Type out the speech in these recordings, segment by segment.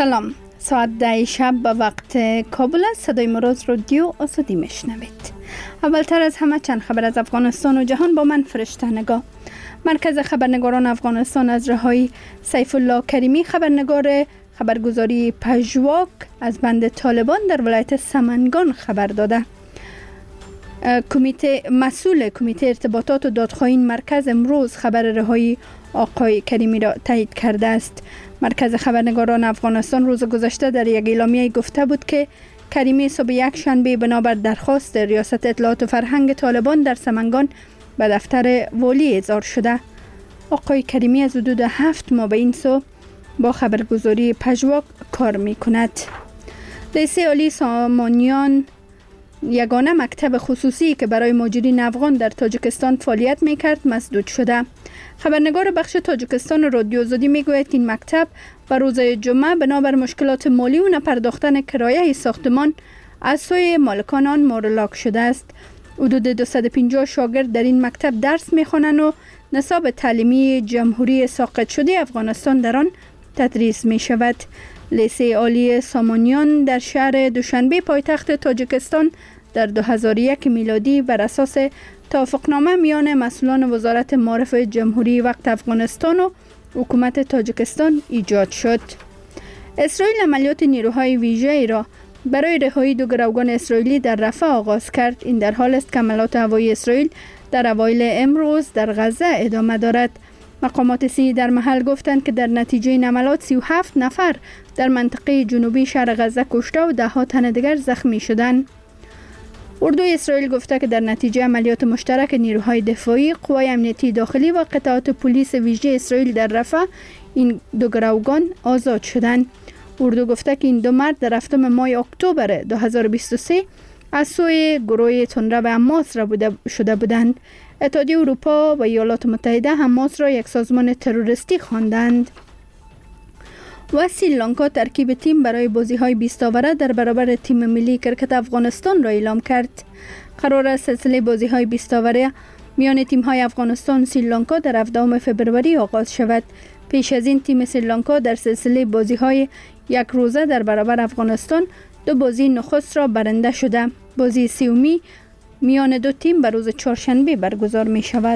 سلام، ساعت 10 شب به وقت کابل است. صدای مراز رادیو آزادی میشنوید. اولتر از همه چند خبر از افغانستان و جهان با من فرشته نگاه. مرکز خبرنگاران افغانستان از رهایی سیف الله کریمی، خبرنگار خبرگزاری پژواک، از بند طالبان در ولایت سمنگان خبر داده. مسئول کمیته ارتباطات و دادخواهی مرکز امروز خبر رهایی آقای کریمی را تایید کرده است. مرکز خبرنگاران افغانستان روز گذشته در یک اعلامیه گفته بود که کریمی صبح یک شنبه بنابر درخواست ریاست اطلاعات و فرهنگ طالبان در سمنگان به دفتر والی احضار شده. آقای کریمی از حدود 7 ماه به این سو با خبرگزاری پژواک کار می کند. لیسه عالی سامانیان، یگانه مکتب خصوصی که برای مهاجرین افغان در تاجیکستان فعالیت میکرد، مسدود شده. خبرنگار بخش تاجیکستان رادیو آزادی میگوید که این مکتب به روز جمعه بنابر مشکلات مالی و نپرداختن کرایه ساختمان از سوی مالکان آن مورلاک شده است. حدود 250 شاگرد در این مکتب درس میخوانند و نصاب تعلیمی جمهوری ساقط شده افغانستان در آن تدریس می شود. لیسه عالی سامانیان در شهر دوشنبه پایتخت تاجیکستان در 2001 میلادی بر اساس توافقنامه میان مسئولان وزارت معارف جمهوری وقت افغانستان و حکومت تاجیکستان ایجاد شد. اسرائیل عملیات نیروهای ویژه‌ای را برای رهایی 2 گروگان اسرائیلی در رفح آغاز کرد. این در حال است که عملیات هوایی اسرائیل در اوایل امروز در غزه ادامه دارد. مقامات صحی در محل گفتند که در نتیجه این عملیات 37 نفر در منطقه جنوبی شهر غزه کشته و 10 تن دیگر زخمی شدند. اردوی اسرائیل گفته که در نتیجه عملیات مشترک نیروهای دفاعی، قوای امنیتی داخلی و قطعات پلیس ویژه اسرائیل در رفح، این 2 گروگان آزاد شدند. اردو گفته که این 2 مرد در 7 ماه اکتبر 2023 از سوی گروه تندرو حماس را شده بودند. اتحادیه اروپا و ایالات متحده حماس را یک سازمان تروریستی خواندند. و سریلانکا ترکیب تیم برای بازی‌های 20 آوره در برابر تیم ملی کرکت افغانستان را اعلام کرد. قرار است سلسله بازی‌های 20 آوره میان تیم‌های افغانستان و سریلانکا در 17 فوریه آغاز شود. پیش از این تیم سریلانکا در سلسله بازی‌های یک روزه در برابر افغانستان 2 بازی نخست را برنده شده. بازی سومی میان 2 تیم به روز چهارشنبه برگزار می شود.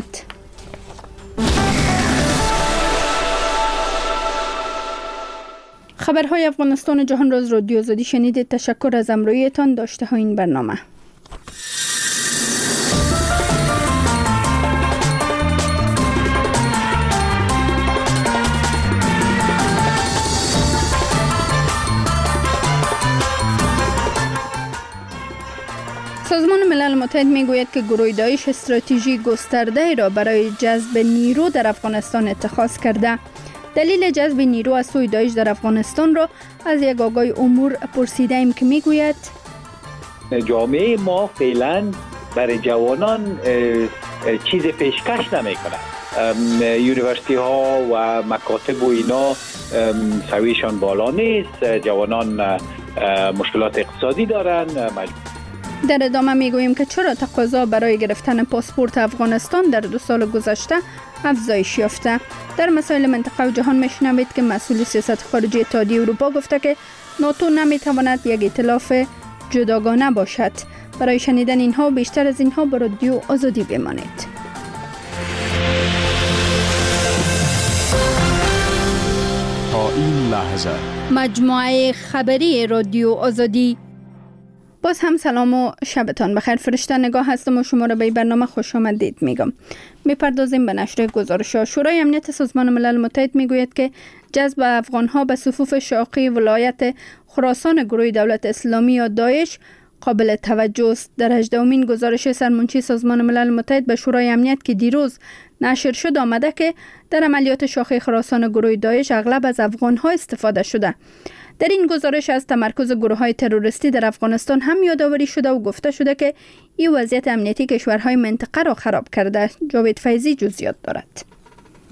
خبرهای افغانستان و جهان را از رادیو آزادی شنیدید. تشکر از همراهیتان. داشته های این برنامه. سازمان ملل متحد میگوید که گروه داعش استراتژی گسترده را برای جذب نیرو در افغانستان اتخاذ کرده. دلیل جذب نیرو از سوی داعش در افغانستان را از یک آگای امور پرسیده ایم که میگوید جامعه ما فعلا برای جوانان چیز پیشکش نمی کند. یونیورسیتی ها و مکاتب و اینا سویشان بالا نیست. جوانان مشکلات اقتصادی دارن. در ادامه میگوییم که چرا تقاضا برای گرفتن پاسپورت افغانستان در 2 سال گذشته افزایش یافته. در مسائل منطقه و جهان میشنوید که مسئول سیاست خارجی اتحادیه اروپا گفته که ناتو نمیتواند یک ائتلاف جداگانه باشد. برای شنیدن اینها و بیشتر از اینها با رادیو آزادی بمانید. تا این لحظه مجموعه خبری رادیو آزادی. باز هم سلام و شبتان بخیر. فرشته نگاه هستم و شما را به برنامه خوش آمدید میگم. میپردازیم به نشر گزارش‌ها. شورای امنیت سازمان ملل متحد میگوید که جذب افغان‌ها به صفوف شاقی ولایت خراسان گروه دولت اسلامی یا داعش قابل توجه است. در 18مین گزارش سرمنشی سازمان ملل متحد به شورای امنیت که دیروز نشر شد آمده که در عملیات شاخه خراسان گروه داعش اغلب از افغان‌ها استفاده شده. در این گزارش از تمرکز گروه‌های تروریستی در افغانستان هم یادآوری شده و گفته شده که این وضعیت امنیتی کشورهای منطقه را خراب کرده. جاوید فیضی جزئیات دارد.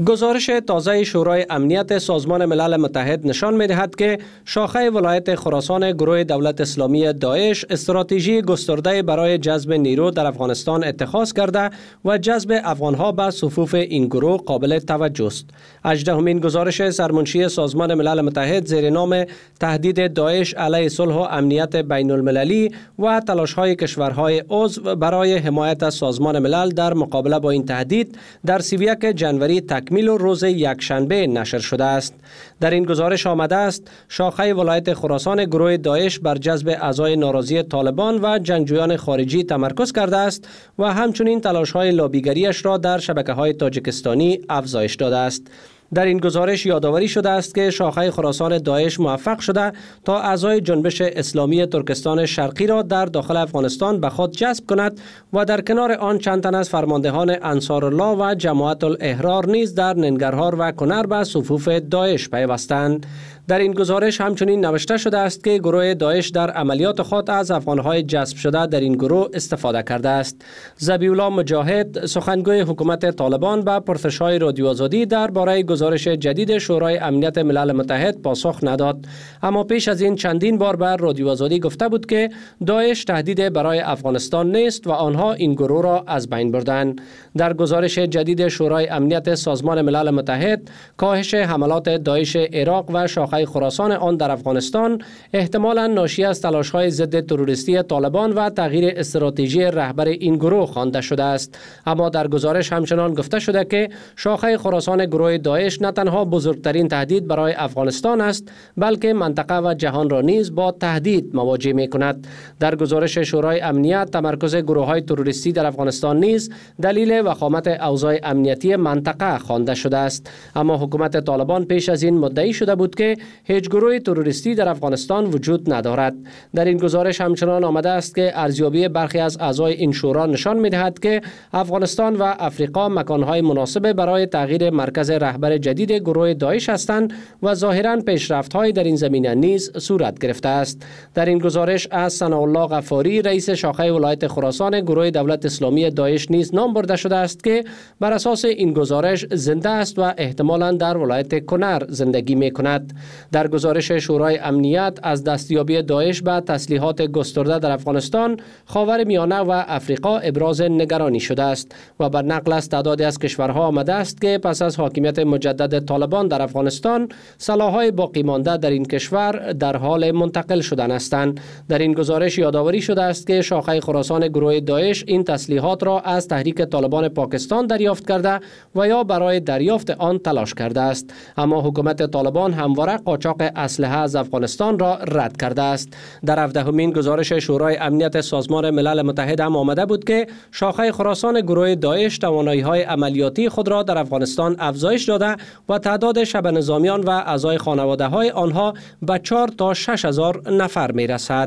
گزارش تازه شورای امنیت سازمان ملل متحد نشان می‌دهد که شاخه ولایت خراسان گروه دولت اسلامی داعش استراتژی گسترده برای جذب نیرو در افغانستان اتخاذ کرده و جذب افغانها به صفوف این گروه قابل توجه است. 18مین گزارش سرمنشی سازمان ملل متحد زیر نام تهدید داعش علیه صلح و امنیت بین المللی و تلاش‌های کشورهای عضو برای حمایت از سازمان ملل در مقابله با این تهدید در 31 جنوری تکمیل و روز یکشنبه نشر شده است. در این گزارش آمده است شاخه ولایت خراسان گروه داعش بر جذب اعضای ناراضی طالبان و جنگجویان خارجی تمرکز کرده است و همچنین تلاش‌های لابیگریش را در شبکه‌های تاجیکستانی افزایش داده است. در این گزارش یادآوری شده است که شاخه خراسان داعش موفق شده تا اعضای جنبش اسلامی ترکستان شرقی را در داخل افغانستان به خود جذب کند و در کنار آن چند تن از فرماندهان انصارالله و جماعت الاحرار نیز در ننگرهار و کنر به صفوف داعش پیوستند. در این گزارش همچنین نوشته شده است که گروه داعش در عملیات خود از افغانهای جذب شده در این گروه استفاده کرده است. ذبیح‌الله مجاهد سخنگوی حکومت طالبان به پرسش‌های رادیو آزادی درباره گزارش جدید شورای امنیت ملل متحد پاسخ نداد، اما پیش از این چندین بار بر رادیو آزادی گفته بود که داعش تهدید برای افغانستان نیست و آنها این گروه را از بین بردند. در گزارش جدید شورای امنیت سازمان ملل متحد کاهش حملات داعش عراق و شاخه خراسان آن در افغانستان احتمالاً ناشی از تلاش‌های ضد تروریستی طالبان و تغییر استراتژی رهبر این گروه خوانده شده است. اما در گزارش همچنان گفته شده که شاخه خراسان گروه داعش نه تنها بزرگترین تهدید برای افغانستان است بلکه منطقه و جهان را نیز با تهدید مواجه می‌کند. در گزارش شورای امنیت تمرکز گروه‌های تروریستی در افغانستان نیز دلیل وخامت اوضاع امنیتی منطقه خوانده شده است. اما حکومت طالبان پیش از این مدعی شده بود که هیچ گروه تروریستی در افغانستان وجود ندارد. در این گزارش همچنان آمده است که ارزیابی برخی از اعضای این شورا نشان می‌دهد که افغانستان و افریقا مکان‌های مناسب برای تغییر مرکز رهبر جدید گروه داعش هستند و ظاهراً پیشرفت‌های در این زمینه نیز صورت گرفته است. در این گزارش از ثناءالله غفاری رئیس شاخه ولایت خراسان گروه دولت اسلامی داعش نیز نام برده شده است که بر اساس این گزارش زنده است و احتمالاً در ولایت کنر زندگی می‌کند. در گزارش شورای امنیت از دستیابی داعش به تسلیحات گسترده در افغانستان، خاورمیانه و افریقا ابراز نگرانی شده است و بر نقل از تعدادی از کشورها آمده است که پس از حاکمیت مجدد طالبان در افغانستان سلاح‌های باقی مانده در این کشور در حال منتقل شدن هستند. در این گزارش یادآوری شده است که شاخه خراسان گروه داعش این تسلیحات را از تحریک طالبان پاکستان دریافت کرده و یا برای دریافت آن تلاش کرده است، اما حکومت طالبان همواره قاچاق اسلحه از افغانستان را رد کرده است. در 17مین گزارش شورای امنیت سازمان ملل متحد هم آمده بود که شاخه خراسان گروه داعش توانایی‌های عملیاتی خود را در افغانستان افزایش داده و تعداد شبه نظامیان و اعضای خانواده‌های آنها به 4 تا 6 هزار نفر می‌رسد.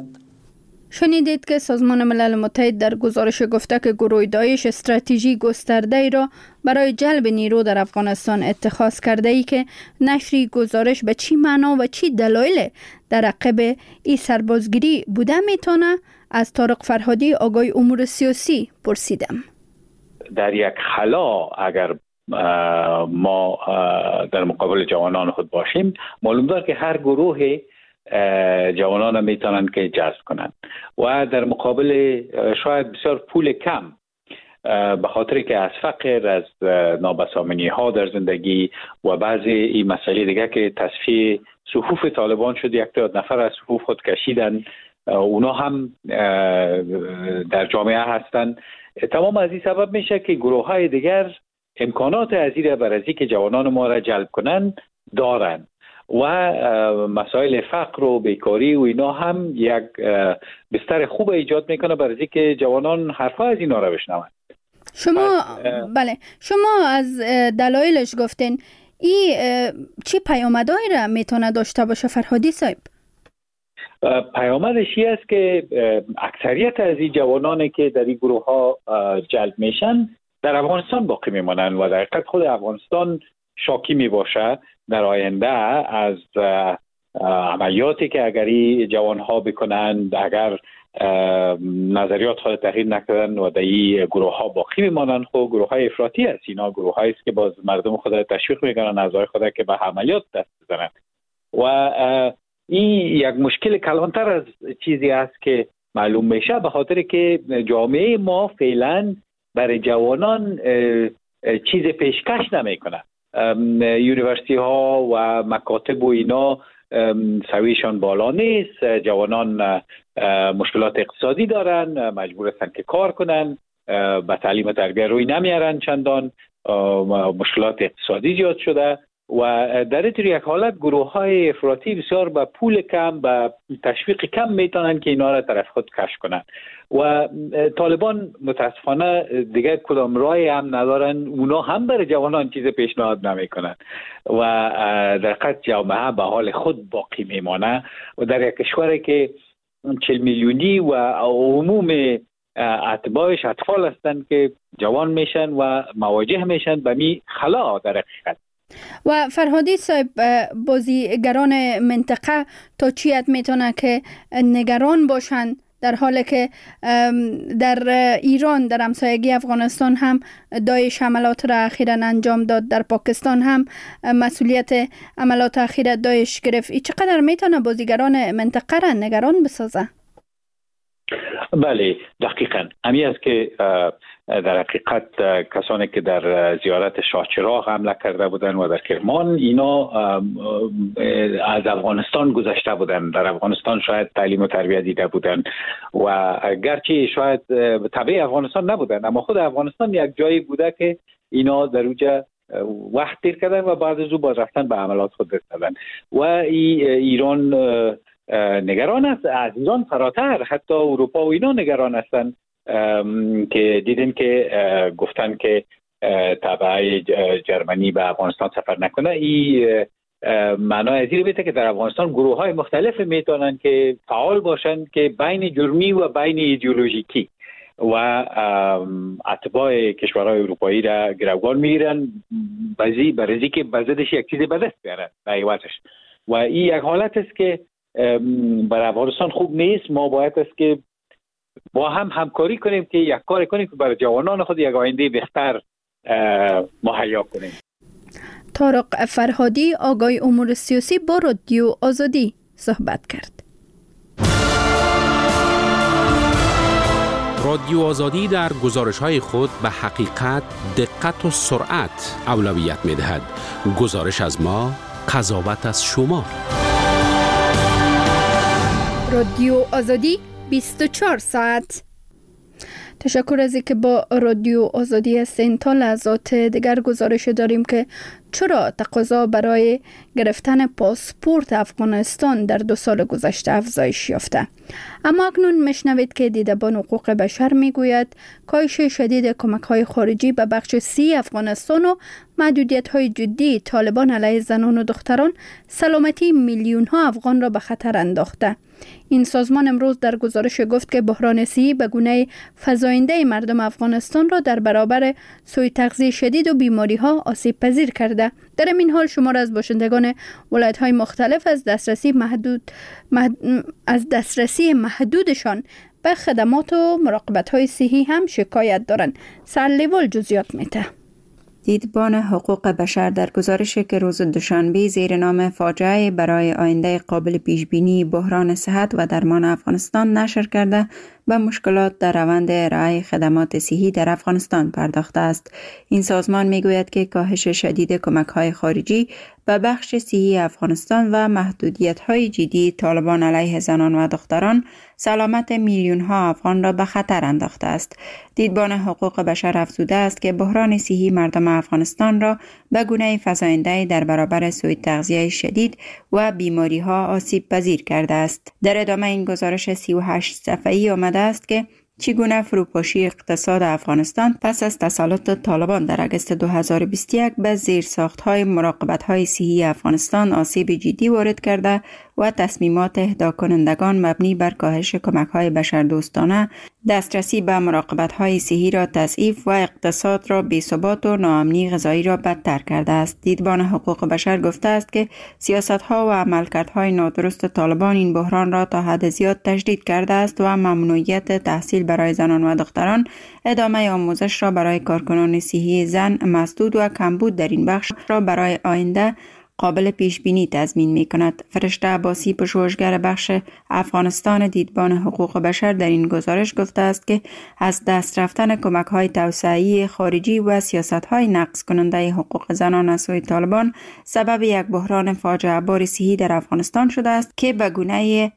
شنیدید که سازمان ملل متحد در گزارش گفته که گروه داعش استراتژی گسترده‌ای را برای جلب نیرو در افغانستان اتخاذ کرده ای که نشری گزارش به چی معنا و چی دلایل در عقب این سربازگیری بوده میتونه از طارق فرهادی آگاه امور سیاسی پرسیدم. در یک خلا اگر ما در مقابل جوانان خود باشیم، معلوم دار که هر گروه جوانان میتونن که جذب کنند و در مقابل شاید بسیار پول کم به خاطر که از فقر، از نابسامانی ها در زندگی و بعضی این مسئله دیگه که تصفیه صفوف طالبان شد، یک تعداد نفر از صفوف خود کشیدن، اونا هم در جامعه هستند. تمام از این سبب میشه که گروه های دیگر امکانات عزیزی برای که جوانان ما را جلب کنن دارن و مسائل فقر و بیکاری و اینا هم یک بستر خوب ایجاد میکنه برای که جوانان حرفا از اینا را بشنوند. شما از دلایلش گفتین، این چی پیامدهایی را میتونه داشته باشه فرهادی صاحب؟ پیامدش این است که اکثریت از این جوانانی که در این گروه ها جلب میشن در افغانستان باقی میمانن و در حقیقت خود افغانستان شاکی میباشه در آینده از عملیاتی که اگر این جوان ها بکنند، اگر نظریات خود تغییر نکردن و در این گروه ها باقی میمانند. خب گروه های افراطی هست، اینا گروه هایی است که باز مردم خود تشویق میکنن اعضای خود که به عملیات دست بزنند و این یک مشکل کلانتر از چیزی است که معلوم میشه، به خاطر که جامعه ما فعلا برای جوانان چیز پیشکش نمیکنه. یونیورسیتی ها و مکاتب و اینا سویشان بالا نیست، جوانان مشکلات اقتصادی دارن، مجبور هستن که کار کنن، به تعلیم و تربیه روی نمیارن، چندان مشکلات اقتصادی زیاد شده و در این یک حالت گروه های افراطی بسیار با پول کم، با تشویق کم میتونن که اینا را طرف خود کش کنن و طالبان متاسفانه دیگه کدام رای هم ندارن، اونا هم برای جوانان چیز پیشنهاد نمیکنن و در حقیقت جامعه به حال خود باقی میمانه و در یک کشوری که 40 میلیونی و عموم اتباعش اطفال هستند که جوان میشن و مواجه میشن به می خلا در حقیقت. و فرهادی صاحب، بازیگران منطقه تا چی حد میتونه که نگران باشن در حالی که در ایران، در همسایگی افغانستان هم داعش عملات را اخیراً انجام داد، در پاکستان هم مسئولیت عملات اخیر داعش گرفت. این چقدر میتونه بازیگران منطقه را نگران بسازه؟ بله دقیقاً همی است که در حقیقت کسانی که در زیارت شاه چراغ حمله کرده بودن و در کرمان، اینا از افغانستان گذشته بودن، در افغانستان شاید تعلیم و تربیت دیده بودن و گرچه شاید تبع افغانستان نبودن، اما خود افغانستان یک جایی بوده که اینا در اونجا وقت دیر کردن و بعد از او باز رفتن به عملات خود رسیدن و ایران نگران است. از ایران فراتر حتی اروپا و اینا نگران هستن که دیدن که گفتن که تبع جرمنی به افغانستان سفر نکنه. این معنای از این بیته که در افغانستان گروه های مختلف میتونن که فعال باشن که بین جرمی و بین ایدئولوژیکی و اتباع کشورهای اروپایی را گروگان میگیرن برای که بزدش یک چیز به دست بیارن بایواتش و این یک حالت است که برای افغانستان خوب نیست. ما باید است که با هم همکاری کنیم که یک کار کنیم که برای جوانان خود یک آینده بهتر مهیا کنیم. طارق فرهادی، آگاه امور سیاسی، با رادیو آزادی صحبت کرد. رادیو آزادی در گزارش‌های خود به حقیقت، دقت و سرعت اولویت می‌دهد. گزارش از ما، قضاوت از شما. رادیو آزادی 24 ساعت. تشکر از اینکه با رادیو آزادی هستین. تا لحظات دیگر گزارش داریم که چرا تقاضا برای گرفتن پاسپورت افغانستان در 2 سال گذشته افزایش یافته. اما اکنون میشنوید که دیدبان حقوق بشر میگوید کاهش شدید کمک‌های خارجی به بخش 30 افغانستان و محدودیت‌های جدی طالبان علیه زنان و دختران سلامتی میلیون‌ها افغان را به خطر انداخته. این سازمان امروز در گزارش گفت که بحران صحی به گونه فزاینده مردم افغانستان را در برابر سوء تغذیه شدید و بیماری‌ها آسیب پذیر کرده. در این حال شمار از باشندگان ولایت‌های مختلف از دسترسی محدودشان به خدمات و مراقبت‌های صحی هم شکایت دارند. سرلیوال جزئیات میده. دیدبان حقوق بشر در گزارشی که روز دوشنبه زیر نام فاجعه برای آینده قابل پیشبینی بحران صحت و درمان افغانستان نشر کرده، به مشکلات در روند ارائه خدمات صحی در افغانستان پرداخته است. این سازمان میگوید که کاهش شدید کمک‌های خارجی به بخش صحی افغانستان و محدودیت‌های جدی طالبان علیه زنان و دختران سلامت میلیون‌ها افغان را به خطر انداخته است. دیدبان حقوق بشر افزوده است که بحران صحی مردم افغانستان را به گونه فزاینده در برابر سوء تغذیه شدید و بیماری‌ها آسیب پذیر کرده است. در ادامه این گزارش 38 صفحه‌ای آمده است که چگونه فروپاشی اقتصاد افغانستان پس از تسلط طالبان در اگست 2021 به زیرساخت‌های مراقبت‌های صحی افغانستان آسیب جدی وارد کرده و تصمیمات اهدا کنندگان مبنی بر کاهش کمک‌های بشردوستانه، دسترسی به مراقبت‌های صحی را تضعیف و اقتصاد را بی‌ثبات و ناامنی غذایی را بدتر کرده است. دیدبان حقوق بشر گفته است که سیاست‌ها و عملکردهای نادرست طالبان این بحران را تا حد زیاد تشدید کرده است و ممنوعیت تحصیل برای زنان و دختران، ادامه آموزش را برای کارکنان صحی زن مسدود و کمبود در این بخش را برای آینده قابل پیش بینی تضمین می کند. فرشته عباسی، پژوهشگر بخش افغانستان دیدبان حقوق بشر، در این گزارش گفته است که از دست رفتن کمک های توسعه‌ای خارجی و سیاست های نقض کننده حقوق زنان از سوی طالبان سبب یک بحران فاجعه بار صحی در افغانستان شده است که به گونه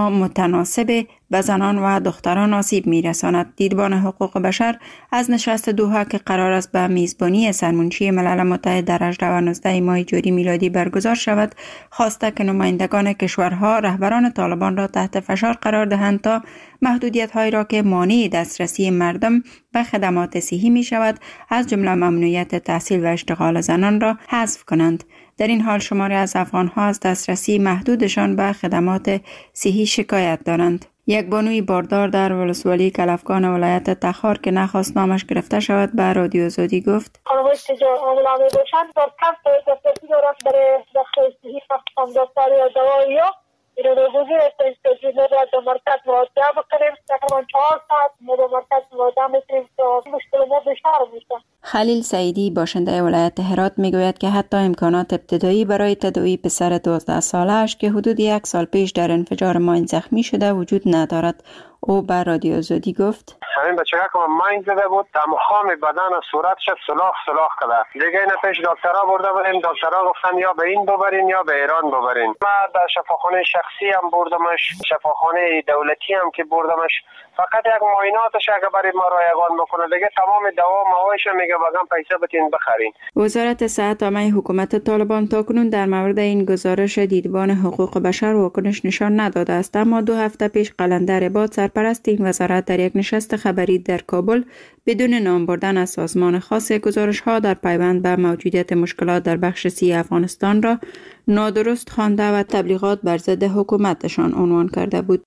نامتناسب به زنان و دختران آسیب می‌رساند. دیدبان حقوق بشر از نشست دوحه که قرار است به میزبانی سرمنشی ملل متحد در 18 و 19 ماه جوری میلادی برگزار شود، خواسته که نمایندگان کشورها رهبران طالبان را تحت فشار قرار دهند تا محدودیت‌هایی را که مانع دسترسی مردم به خدمات صحی می‌شود، از جمله ممنوعیت تحصیل و اشتغال زنان را حذف کنند. در این حال شماری از افغان‌ها از دسترسی محدودشان به خدمات صحی شکایت دارند. یک بانوی باردار در ولسوالی کلفگان ولایت تخار که نخواست نامش گرفته شود به رادیو آزادی گفت: خانواش که عاملانه باشند در کمپ دسترسی دارند برای بخش صحی و دفتری و دوایی ها ایران روزی است که در مرکز مواجهه بکنیم. تقریبا 4 ساعت ما به مرکز مواجهه میکنیم تا مشکل ما بیشتر میشه. خلیل سعیدی باشنده ولایت هرات میگوید که حتی امکانات ابتدایی برای تداوی پسر 12 ساله‌اش که حدود 1 سال پیش در انفجار ماین زخمی شده وجود ندارد. او بر رادیو آزادی گفت: همین بچه که ماین زده بود، تمام بدن و صورتش سلاخ کرده. دیگه اینا پیش دکترها برده بودیم، دکترها گفتن یا به این ببرین یا به ایران ببرین. ما در شفاخانه شخصی هم بردمش، شفاخانه دولتی هم که بردمش، فقط یک معایناتش اگه برای ما رایگان بکنه، دیگه تمام دوا موایش میگه بازم پیسه بتین بخرین. وزارت صحت عامه حکومت طالبان تاکنون در مورد این گزارش دیدبان حقوق بشر واکنش نشان نداده است، اما 2 هفته پیش قلندر عباد سرپرست این وزارت در یک نشست خبری در کابل بدون نام بردن از سازمان خاص گزارش‌ها در پیوند به موجودیت مشکلات در بخش صحی افغانستان را نادرست خوانده و تبلیغات بر ضد حکومتشان عنوان کرده بود.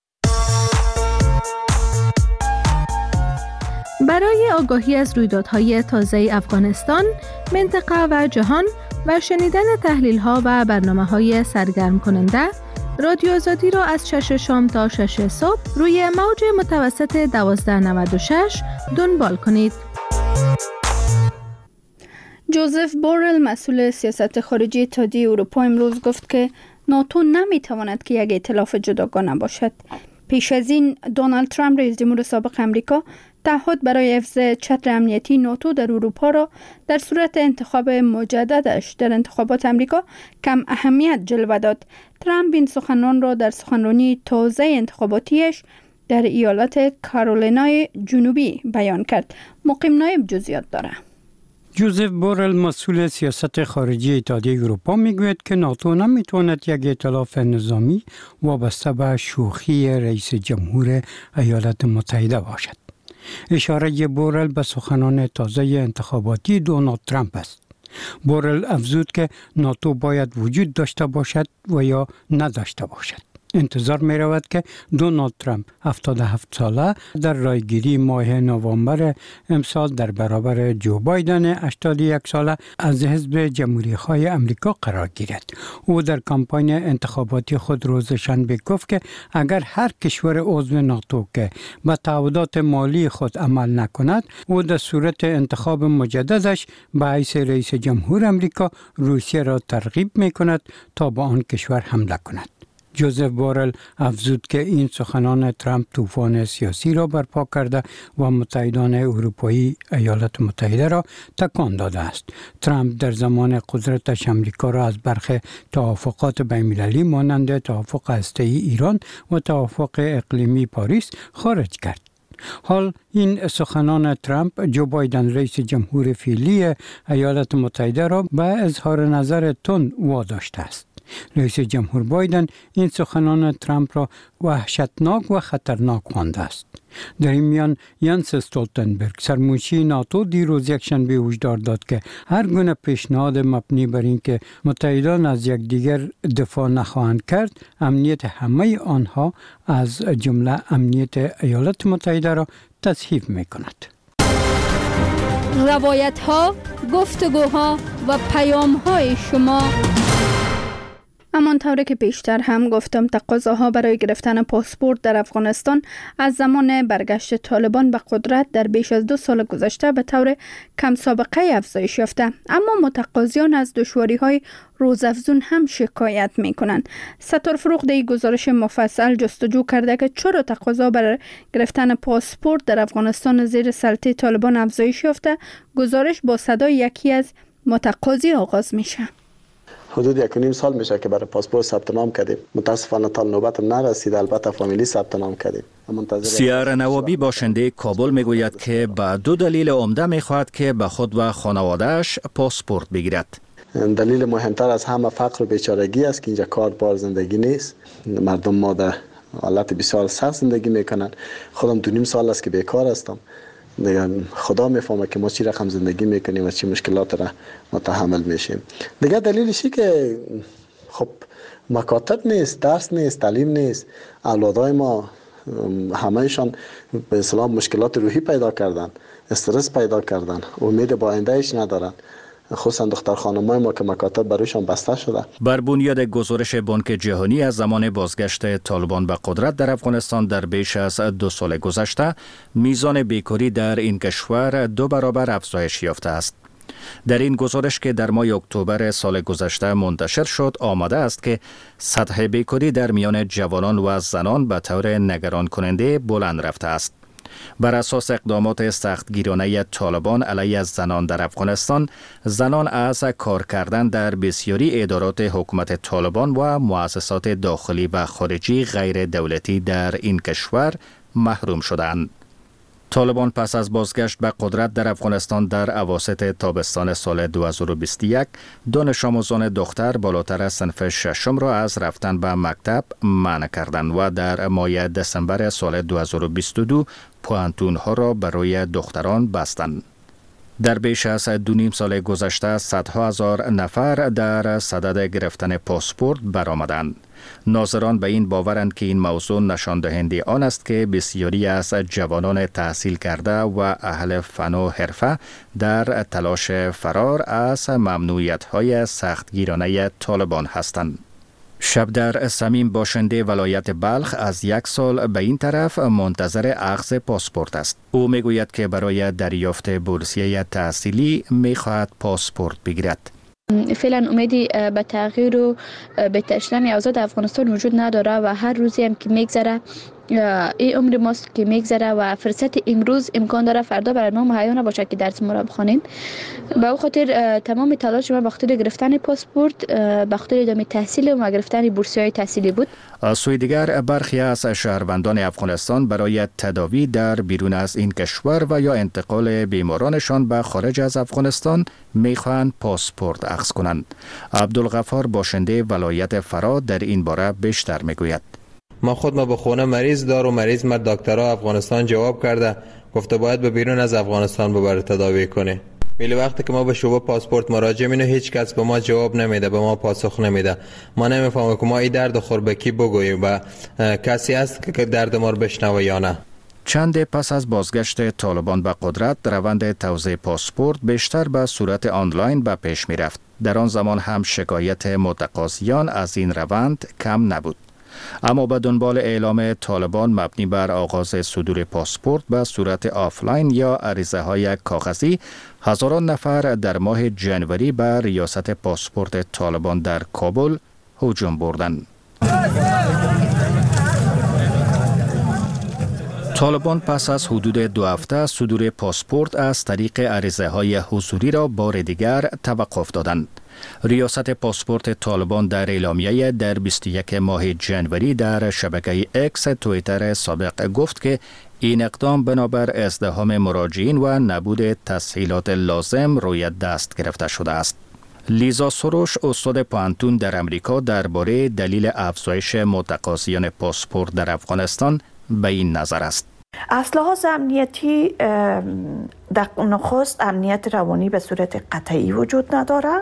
برای آگاهی از رویدادهای تازه افغانستان، منطقه و جهان و شنیدن تحلیل‌ها و برنامه‌های سرگرم کننده، رادیو آزادی را از 6 شام تا 6 صبح روی موج متوسط 1296 دنبال کنید. جوزف بورل، مسئول سیاست خارجی اتحادیه اروپا، امروز گفت که ناتو نمی‌تواند که یک ائتلاف جداگانه باشد. پیش از این دونالد ترامپ، رئیس جمهور سابق امریکا، تعهد برای حفظ چتر امنیتی ناتو در اروپا را در صورت انتخاب مجددش در انتخابات امریکا کم اهمیت جلوه داد. ترامپ این سخنان را در سخنرانی تازه انتخاباتیش در ایالت کارولینای جنوبی بیان کرد. مقیم نایب جزئیات داره. جوزف بورل، مسئول سیاست خارجی اتحادیه اروپا، میگوید که ناتو نمیتواند یک ائتلاف نظامی وابسته به شوخی رئیس جمهور ایالات متحده باشد. اشاره بورل به سخنان تازه انتخاباتی دونالد ترامپ است. بورل افزود که ناتو باید وجود داشته باشد و یا نداشته باشد. انتظار می رود که دونالد ترامپ 77 ساله در رایگیری ماه نوامبر امسال در برابر جو بایدن 81 ساله از حزب جمهوری‌خواه امریکا قرار گیرد. او در کمپاین انتخاباتی خود روز شنبه گفت که اگر هر کشور عضو ناتو که به تعهدات مالی خود عمل نکند، او در صورت انتخاب مجددش به حیث رئیس جمهور امریکا روسیه را ترغیب می کند تا به آن کشور حمله کند. جوزف بورل افزود که این سخنان ترامپ طوفان سیاسی را برپا کرده و متحدان اروپایی ایالات متحده را تکان داده است. ترامپ در زمان قدرتش امریکا را از برخی توافقات بین‌المللی مانند توافق هسته‌ای ایران و توافق اقلیمی پاریس خارج کرد. حال این سخنان ترامپ جو بایدن، رئیس جمهور فعلی ایالات متحده را به اظهار نظر تند واداشته است. رئیس جمهور بایدن این سخنان ترامپ را وحشتناک و خطرناک خوانده است. در این میان یانس استولتنبرگ سرمنشی ناتو دیروز یکشنبه هشدار داد که هر گونه پیشنهاد مبنی بر اینکه متحدان از یکدیگر دفاع نخواهند کرد امنیت همه آنها از جمله امنیت ایالات متحده را تضعیف می‌کند. روایت ها، گفتگوها و پیام های شما. همانطور که پیشتر هم گفتم تقاضاها برای گرفتن پاسپورت در افغانستان از زمان برگشت طالبان به قدرت در بیش از 2 سال گذشته به طور کم سابقه افزایش یافته، اما متقاضیان از دشواری‌های روزافزون هم شکایت می‌کنند. ستار فروغ در گزارش مفصل جستجو کرده که چرا تقاضا برای گرفتن پاسپورت در افغانستان زیر سلطه طالبان افزایش یافته. گزارش با صدای یکی از متقاضی آغاز میشه. حدود 1.5 سال میشه که برای پاسپورت ثبت نام کردیم. متاسفانه تا نوبتم نرسید. البته فامیلی ثبت نام کردیم. سیار نوابی باشنده کابل میگوید که به 2 دلیل عمده میخواهد که به خود و خانواده‌اش پاسپورت بگیرد. دلیل مهمتر از همه فقر و بیچارگی است که اینجا کار بار زندگی نیست. مردم ما در حالت بسیار سخت زندگی میکنن. خودم 2.5 سال است که بیکار هستم. دیگه خدا میفهمه که ما چی رقم زندگی میکنیم و چی مشکلات را متحمل میشیم. دیگه دلیلشی که خب مکاتب نیست، درس نیست، تعلیم نیست. اولادای ما همهشان به اصطلاح مشکلات روحی پیدا کردن، استرس پیدا کردن، امید با آیندهش ندارن. خصوصا دختر خانمای ما که مکاتب برایشان بسته شده. بر بنیاد گزارش بانک جهانی از زمان بازگشت طالبان به قدرت در افغانستان در بیش از 2 سال گذشته میزان بیکاری در این کشور 2 برابر افزایش یافته است. در این گزارش که در ماه اکتبر سال گذشته منتشر شد آمده است که سطح بیکاری در میان جوانان و زنان به طور نگران کننده بلند رفته است. بر اساس اقدامات سختگیرانه طالبان علیه زنان در افغانستان، زنان از کار کردن در بسیاری ادارات حکومت طالبان و مؤسسات داخلی و خارجی غیر دولتی در این کشور محروم شدند. طالبان پس از بازگشت به قدرت در افغانستان در اواسط تابستان سال 2021 دانش آموزان دختر بالاتر از صنف 6 را از رفتن به مکتب منع کردند و در ماه دسامبر سال 2022 پوانتون‌ها را برای دختران بستند. در بیش از 2.5 سال گذشته صدها هزار نفر در صدد گرفتن پاسپورت برآمدند. ناظران به این باورند که این موضوع نشان دهنده آن است که بسیاری از جوانان تحصیل کرده و اهل فن و حرفه در تلاش فرار از ممنوعیت‌های سختگیرانه طالبان هستند. شبدر سمیم باشنده ولایت بلخ از 1 سال به این طرف منتظر اخذ پاسپورت است. او میگوید که برای دریافت بورسیه تحصیلی میخواهد پاسپورت بگیرد. فعلا امیدی به تغییر و بهتر شدن اوضاع افغانستان وجود نداره و هر روزی هم که میگذره این عمر ماست که میگذره و فرصت امروز امکان داره فردا برای ما مهیا نباشه که درس ما را بخوانیم. به او خاطر تمام تلاش ما به خاطر گرفتن پاسپورت، به خاطر ادامه تحصیل و گرفتن بورسیه‌های تحصیلی بود. از سوی دیگر برخی از شهروندان افغانستان برای تداوی در بیرون از این کشور و یا انتقال بیمارانشان به خارج از افغانستان میخواهند پاسپورت اخذ کنند. عبدالغفار باشنده ولایت فرا در این باره بیشتر میگوید. ما خود به خونه مریض دار و مریض مرد دکترها افغانستان جواب کرده گفته باید به بیرون از افغانستان ببره تداوی کنه. ولی وقتی که ما به شعبه پاسپورت مراجعه می‌کنیم هیچ کس به ما جواب نمیده، به ما پاسخ نمیده. ما نمیفهمیم که ما این درد خور به کی بگوییم و کسی هست که درد ما رو بشنوه یا نه. چند پس از بازگشت طالبان به قدرت روند توزیع پاسپورت بیشتر به صورت آنلاین به پیش می‌رفت. در آن زمان هم شکایت متقاضیان از این روند کم نبود. اما به دنبال اعلام طالبان مبنی بر آغاز صدور پاسپورت به صورت آفلاین یا عریضه‌های کاغذی، هزاران نفر در ماه جنوری بر ریاست پاسپورت طالبان در کابل هجوم بردند. طالبان پس از حدود 2 هفته صدور پاسپورت از طریق عریضه‌های حضوری را بار دیگر توقف دادند. ریاست پاسپورت طالبان در اعلامیه در 21 ماه جنوری در شبکه اکس توییتر سابق گفت که این اقدام بنابر ازدحام مراجعین و نبود تسهیلات لازم روی دست گرفته شده است. لیزا سروش استاد پوهنتون در امریکا درباره دلیل افزایش متقاضیان پاسپورت در افغانستان به این نظر است. از لحاظ امنیتی در نخست امنیت روانی به صورت قطعی وجود نداره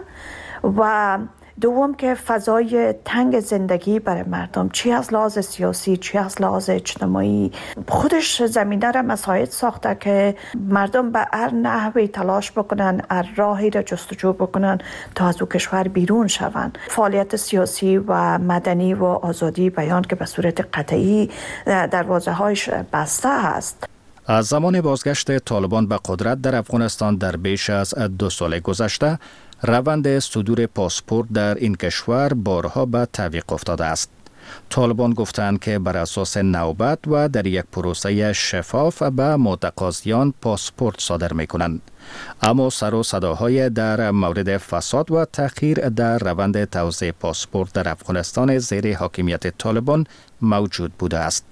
و دوم که فضای تنگ زندگی برای مردم چی از لحاظ سیاسی چی از لحاظ اجتماعی خودش زمینه را مساعد ساخته که مردم به هر نحوی تلاش بکنن، هر راهی را جستجو بکنن تا از او کشور بیرون شوند. فعالیت سیاسی و مدنی و آزادی بیان که به صورت قطعی دروازه‌هایش بسته است. از زمان بازگشت طالبان به قدرت در افغانستان در بیش از 2 سال گذشته روند صدور پاسپورت در این کشور بارها به تعویق افتاده است. طالبان گفتند که بر اساس نوبت و در یک پروسه شفاف به متقاضیان پاسپورت صادر می‌کنند. اما سر و صداهای در مورد فساد و تأخیر در روند توزیع پاسپورت در افغانستان زیر حاکمیت طالبان موجود بوده است.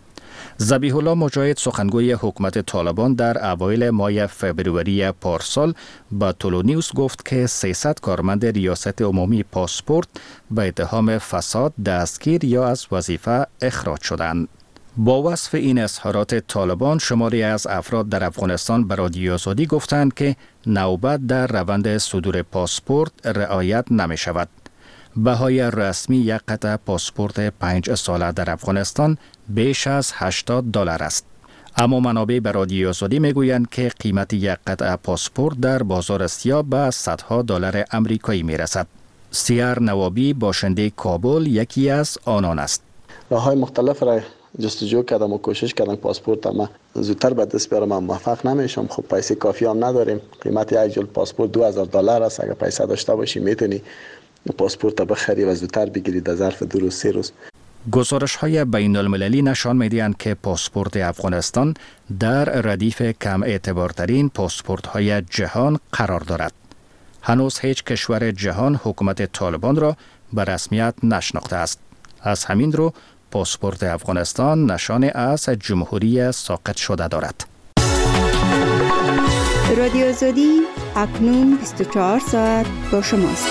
ذبیح الله مجاهد سخنگوی حکومت طالبان در اوایل ماه فبروری پارسال با تولو نیوز گفت که 300 کارمند ریاست عمومی پاسپورت به اتهام فساد دستگیر یا از وظیفه اخراج شدند. با وصف این اظهارات طالبان شماری از افراد در افغانستان به رادیو آزادی گفتند که نوبت در روند صدور پاسپورت رعایت نمی شود. بهای رسمی یک قطعه پاسپورت 5 ساله در افغانستان بیش از $80 است. اما منابع به رادیو آزادی میگویند که قیمت یک قطعه پاسپورت در بازار سیاه به صدها دلار آمریکایی میرسد. سیار نوابی باشنده کابل یکی از آنان است. راه‌های مختلف را جستجو کردم و کوشش کردم پاسپورت ما زودتر به دست بیارم، موفق نمیشم. خب پیسه کافی هم نداریم. قیمت یک جلد پاسپورت $2000 است. اگر پیسه داشته باشی میتونی پاسپورت بخری و زودتر بگیری در ظرف 2 روز 3 روز. گزارش‌های بین المللی نشان می‌دهند که پاسپورت افغانستان در ردیف کم اعتبارترین پاسپورت‌های جهان قرار دارد. هنوز هیچ کشور جهان حکومت طالبان را به رسمیت نشناخته است. از همین رو پاسپورت افغانستان نشان از جمهوری ساقط شده دارد. رادیو آزادی اکنون 24 ساعت با شماست.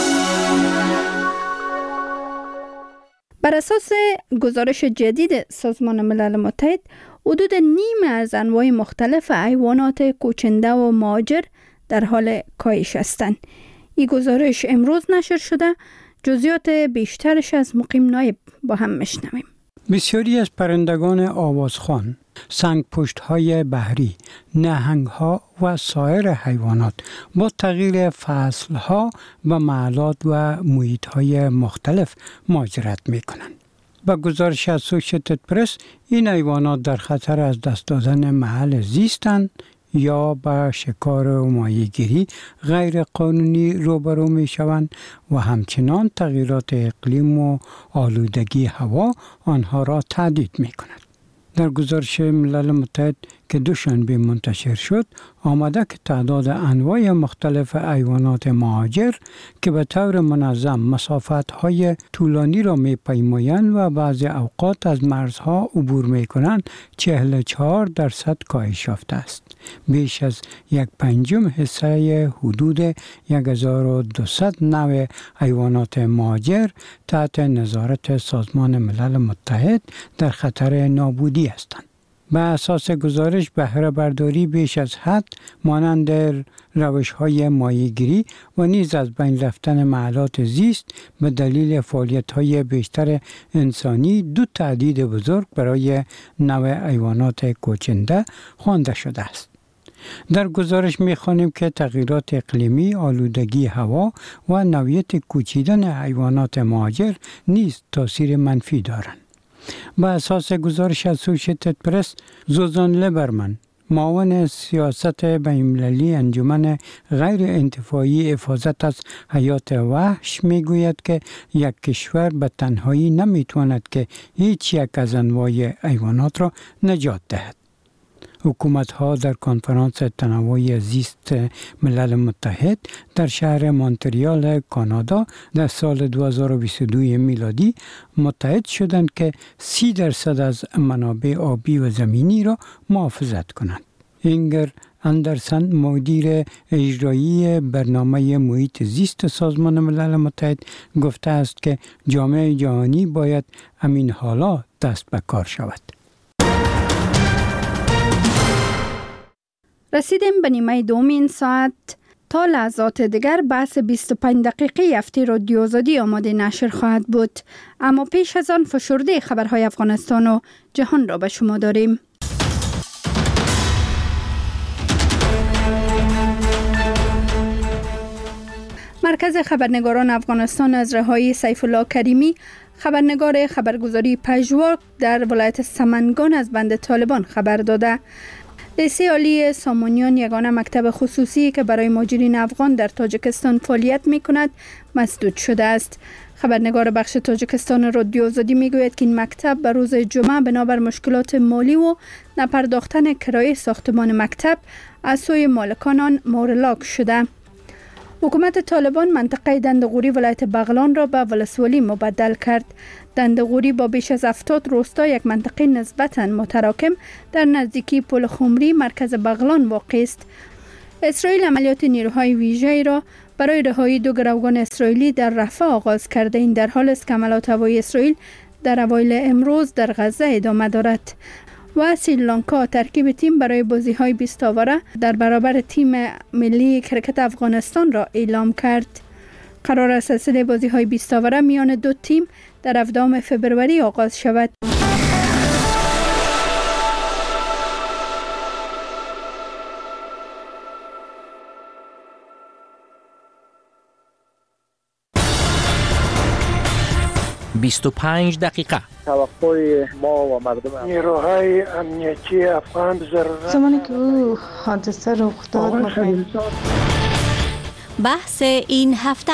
بر اساس گزارش جدید سازمان ملل متحد، حدود نیم از انواع مختلف حیوانات کوچنده و مهاجر در حال کاهش هستند. این گزارش امروز نشر شده. جزئیات بیشترش از مقیم نایب با هم میشنویم. بسیاری از پرندگان آوازخوان، سنگ‌پشت‌های بحری، نهنگ‌ها و سایر حیوانات با تغییر فصل‌ها و محلات و محیط‌های مختلف مهاجرت می‌کنند. با گزارش از اسوشییتد پرس، این حیوانات در خطر از دست دادن محل زیستند یا با شکار و ماهیگیری غیر قانونی روبرو می شوند و همچنان تغییرات اقلیم و آلودگی هوا آنها را تهدید می کند. در گزارش ملل متحد که دوشنبه منتشر شد آمده که تعداد انواع مختلف حیوانات مهاجر که به طور منظم مسافت‌های طولانی را می‌پیمایند و بعضی اوقات از مرزها عبور می‌کنند 44% کاهش یافته است. بیش از 1/5 حصه حدود 1200 نوع حیوانات مهاجر تحت نظارت سازمان ملل متحد در خطر نابودی هستند. به اساس گزارش بهره برداری بیش از حد مانند روش‌های ماهیگیری و نیز از بین رفتن محلات زیست به دلیل فعالیت‌های بیشتر انسانی دو تهدید بزرگ برای نوع حیوانات کوچنده خوانده شده است. در گزارش می‌خوانیم که تغییرات اقلیمی، آلودگی هوا و نوعیت کوچیدن حیوانات مهاجر نیز تاثیر منفی دارند. با اساس گزارش از اسوشییتد پرس، زوزان لیبرمن، معاون سیاست بین‌المللی انجمن غیر انتفاعی حفاظت از حیات وحش میگوید که یک کشور به تنهایی نمیتواند که هیچ یک از انواع حیوانات را نجات دهد. حکومت‌ها در کنفرانس تنوع زیست ملل متحد در شهر مونتریال کانادا در سال 2022 میلادی متحد شدند که 30% از منابع آبی و زمینی را محافظت کنند. اینگر اندرسن مدیر اجرایی برنامه محیط زیست سازمان ملل متحد گفته است که جامعه جهانی باید همین حالا دست به کار شود. رسیدیم به نیمه دوم این ساعت. تا لحظات دیگر بحث 25 دقیقه هفته رادیو آزادی آماده نشر خواهد بود، اما پیش از آن فشرده خبرهای افغانستان و جهان را به شما داریم. مرکز خبرنگاران افغانستان از رهایی سیف الله کریمی، خبرنگار خبرگزاری پژواک در ولایت سمنگان از بند طالبان خبر داده. لیسه عالی سامونیان، یگانه مکتب خصوصی که برای مهاجرین افغان در تاجیکستان فعالیت می کند، مسدود شده است. خبرنگار بخش تاجیکستان رادیو آزادی می گوید که این مکتب به روز جمعه بنابر مشکلات مالی و نپرداختن کرایه ساختمان مکتب از سوی مالکان آن مورلاک شده. حکومت طالبان منطقه دندغوری ولایت بغلان را به ولسوالی مبدل کرد. دندغوری با بیش از 70 روستا یک منطقه نسبتاً متراکم در نزدیکی پل خمری مرکز بغلان واقع است. اسرائیل عملیات نیروهای ویژه‌ای را برای رهایی 2 گروگان اسرائیلی در رفح آغاز کرده. این در حال است که عملیات هوایی اسرائیل در اوایل امروز در غزه ادامه دارد. و سریلانکا ترکیب تیم برای بازی‌های 20 آوره در برابر تیم ملی کرکت افغانستان را اعلام کرد. قرار است سلسله بازی‌های 20 آوره میان دو تیم در 17 فوریه آغاز شود. «25 دقیقه». توقع ما و مردم نیروهای امنیتی افغان ضرورت زمانی که او حادثه رخ داد بحث این هفته.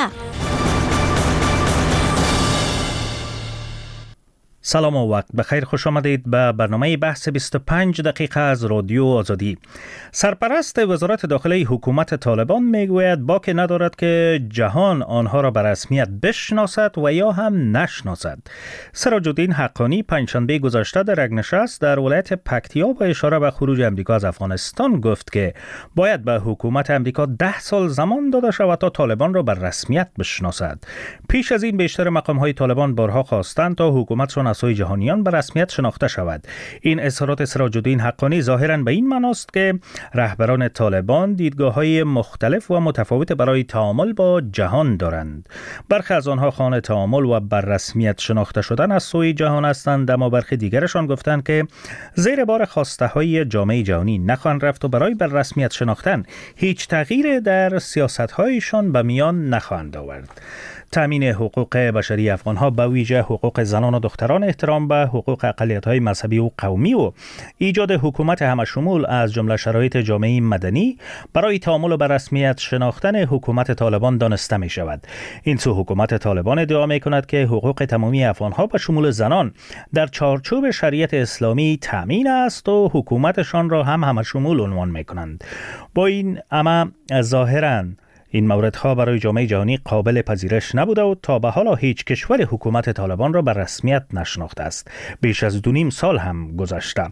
سلام و وقت بخیر، خوش آمدید به برنامه بحث 25 دقیقه از رادیو آزادی. سرپرست وزارت داخلی حکومت طالبان میگوید باکی ندارد که جهان آنها را به رسمیت بشناسد و یا هم نشناسد. سراج الدین حقانی پنجشنبه گذشته در یک نشست در ولایت پکتیا با اشاره به خروج امریکا از افغانستان گفت که باید به حکومت امریکا 10 سال زمان داده شود تا طالبان را به رسمیت بشناسد. پیش از این بیشتر مقام‌های طالبان بارها خواستند تا حکومتشان از سوی جهانیان به رسمیت شناخته شود. این اظهارات سراج الدین حقانی ظاهراً به این معناست که رهبران طالبان دیدگاه‌های مختلف و متفاوت برای تعامل با جهان دارند. برخی از آنها خواهان تعامل و بر رسمیت شناخته شدن از سوی جهان هستند، اما برخی دیگرشان گفتند که زیر بار خواسته‌های جامعه جهانی نخواهند رفت و برای بر رسمیت شناختن هیچ تغییر در سیاست‌هایشان به میان نخواهند آورد. تامین حقوق بشری افغان‌ها به ویژه حقوق زنان و دختران، احترام به حقوق اقلیت‌های مذهبی و قومی و ایجاد حکومت همشمول از جمله شرایط جامعه مدنی برای تعامل و به رسمیت شناختن حکومت طالبان دانسته می‌شود. این سو حکومت طالبان ادعا می‌کند که حقوق تمامی افغان‌ها به شمول زنان در چارچوب شریعت اسلامی تامین است و حکومتشان را هم همشمول عنوان می‌کنند. با این اما ظاهراً این موردها برای جامعه جهانی قابل پذیرش نبوده و تا به حالا هیچ کشور حکومت طالبان را به رسمیت نشناخته است. بیش از 2.5 سال هم گذشته.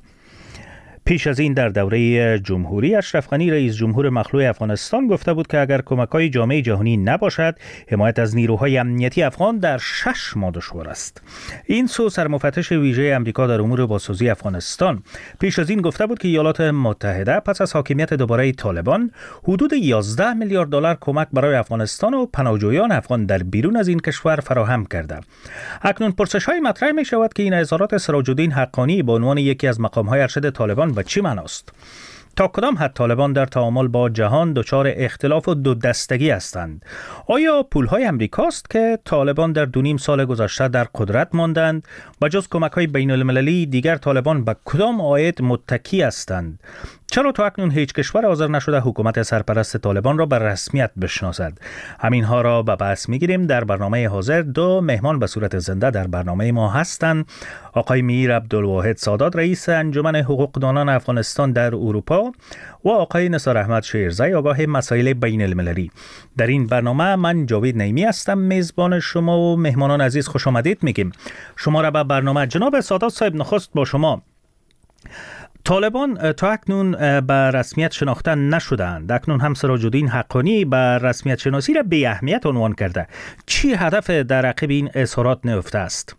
پیش از این در دوره جمهوری اشرف غنی رئیس جمهور مخلوع افغانستان گفته بود که اگر کمک‌های جامعه جهانی نباشد، حمایت از نیروهای امنیتی افغان در 6 ماه دشوار است. این سو سرمفتش ویژه آمریکا در امور بازسازی افغانستان پیش از این گفته بود که ایالات متحده پس از حاکمیت دوباره طالبان حدود 11 میلیارد دلار کمک برای افغانستان و پناهجویان افغان در بیرون از این کشور فراهم کرده. اکنون پرسش‌های مطرح می‌شود که این اظهارات سراج الدین حقانی به عنوان یکی از مقام‌های ارشد طالبان و چی معناست؟ تا کدام حد طالبان در تعامل با جهان دچار اختلاف و دو دستگی هستند؟ آیا پولهای امریکاست که طالبان در 2.5 سال گذشته در قدرت ماندند؟ و جز کمک‌های بین المللی دیگر طالبان به کدام عاید متکی هستند؟ چرا تا اکنون هیچ کشور حاضر نشده حکومت سرپرست طالبان را به رسمیت بشناسد؟ همینها را به بحث می‌گیریم. در برنامه حاضر 2 مهمان به صورت زنده در برنامه ما هستند. آقای میر عبدالواحد سادات رئیس انجمن حقوقدانان افغانستان در اروپا و آقای نثار احمد شیرزی آگاه مسائل بین المللی. در این برنامه من جاوید نعیمی هستم میزبان شما و مهمانان عزیز خوش آمدید میگیم. شما را به برنامه. جناب سادات صاحب، نخست با شما. طالبان تا اکنون به رسمیت شناخته نشدند. اکنون هم سراج الدین حقانی به رسمیت شناسی را بی اهمیت عنوان کرده. چی هدف در عقب این اظهارات نهفته است؟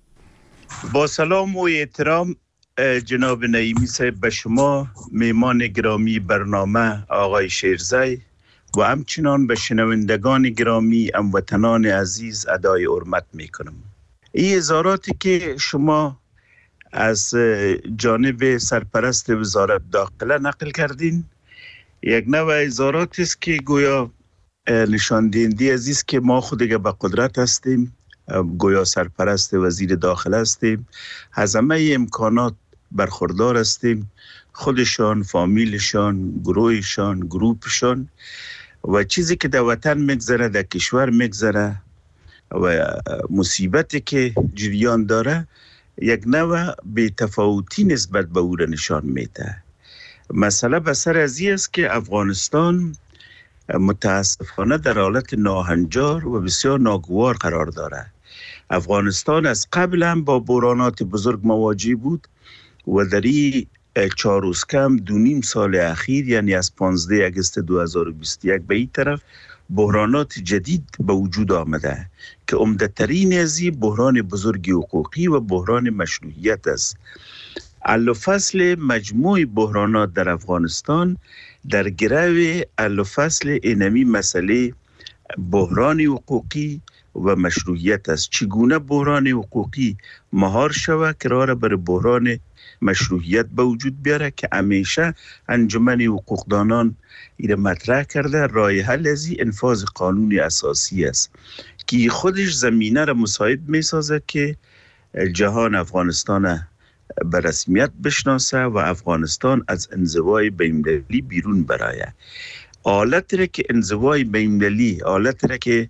با سلام و احترام جناب نعیمی صاحب به شما، میمان گرامی برنامه آقای شیرزی و همچنان به شنوندگان گرامی هموطنان عزیز ادای حرمت میکنم. این اظهاراتی که شما از جانب سرپرست وزارت داخله نقل کردین یک نوع اظهارات است که گویا نشان دهنده است که ما خود به قدرت هستیم، گویا سرپرست وزیر داخله هستیم، از همه امکانات برخوردار هستیم، خودشان، فامیلشان، گروهشان، گروپشان و چیزی که در وطن میگذره، در کشور میگذره و مصیبتی که جریان داره یک نوع بی‌تفاوتی نسبت به او را نشان میده. مسئله بسر از این است که افغانستان متاسفانه در حالت ناهنجار و بسیار ناگوار قرار داره. افغانستان از قبل هم با بحرانات بزرگ مواجه بود و در این 4 روز کم 2.5 سال اخیر، یعنی از 15 اگست 2021 به این طرف، بحرانات جدید به وجود آمده که عمده‌ترین از این بحران بزرگ حقوقی و بحران مشروعیت است. حل و فصل مجموع بحرانات در افغانستان در گرو حل و فصل اینمی مسئله بحران حقوقی و مشروعیت است. چگونه بحران حقوقی مهار شود که راه بر بحران مشروعیت به وجود بیاره که همیشه انجمن حقوقدانان ایره مطرح کرده. راه حل از این انفاذ قانون اساسی است که خودش زمینه را مساعد می سازه که جهان افغانستان به رسمیت بشناسه و افغانستان از انزوای بین‌المللی بیرون برآید. حالتی را که انزوای بین‌المللی، حالتی را که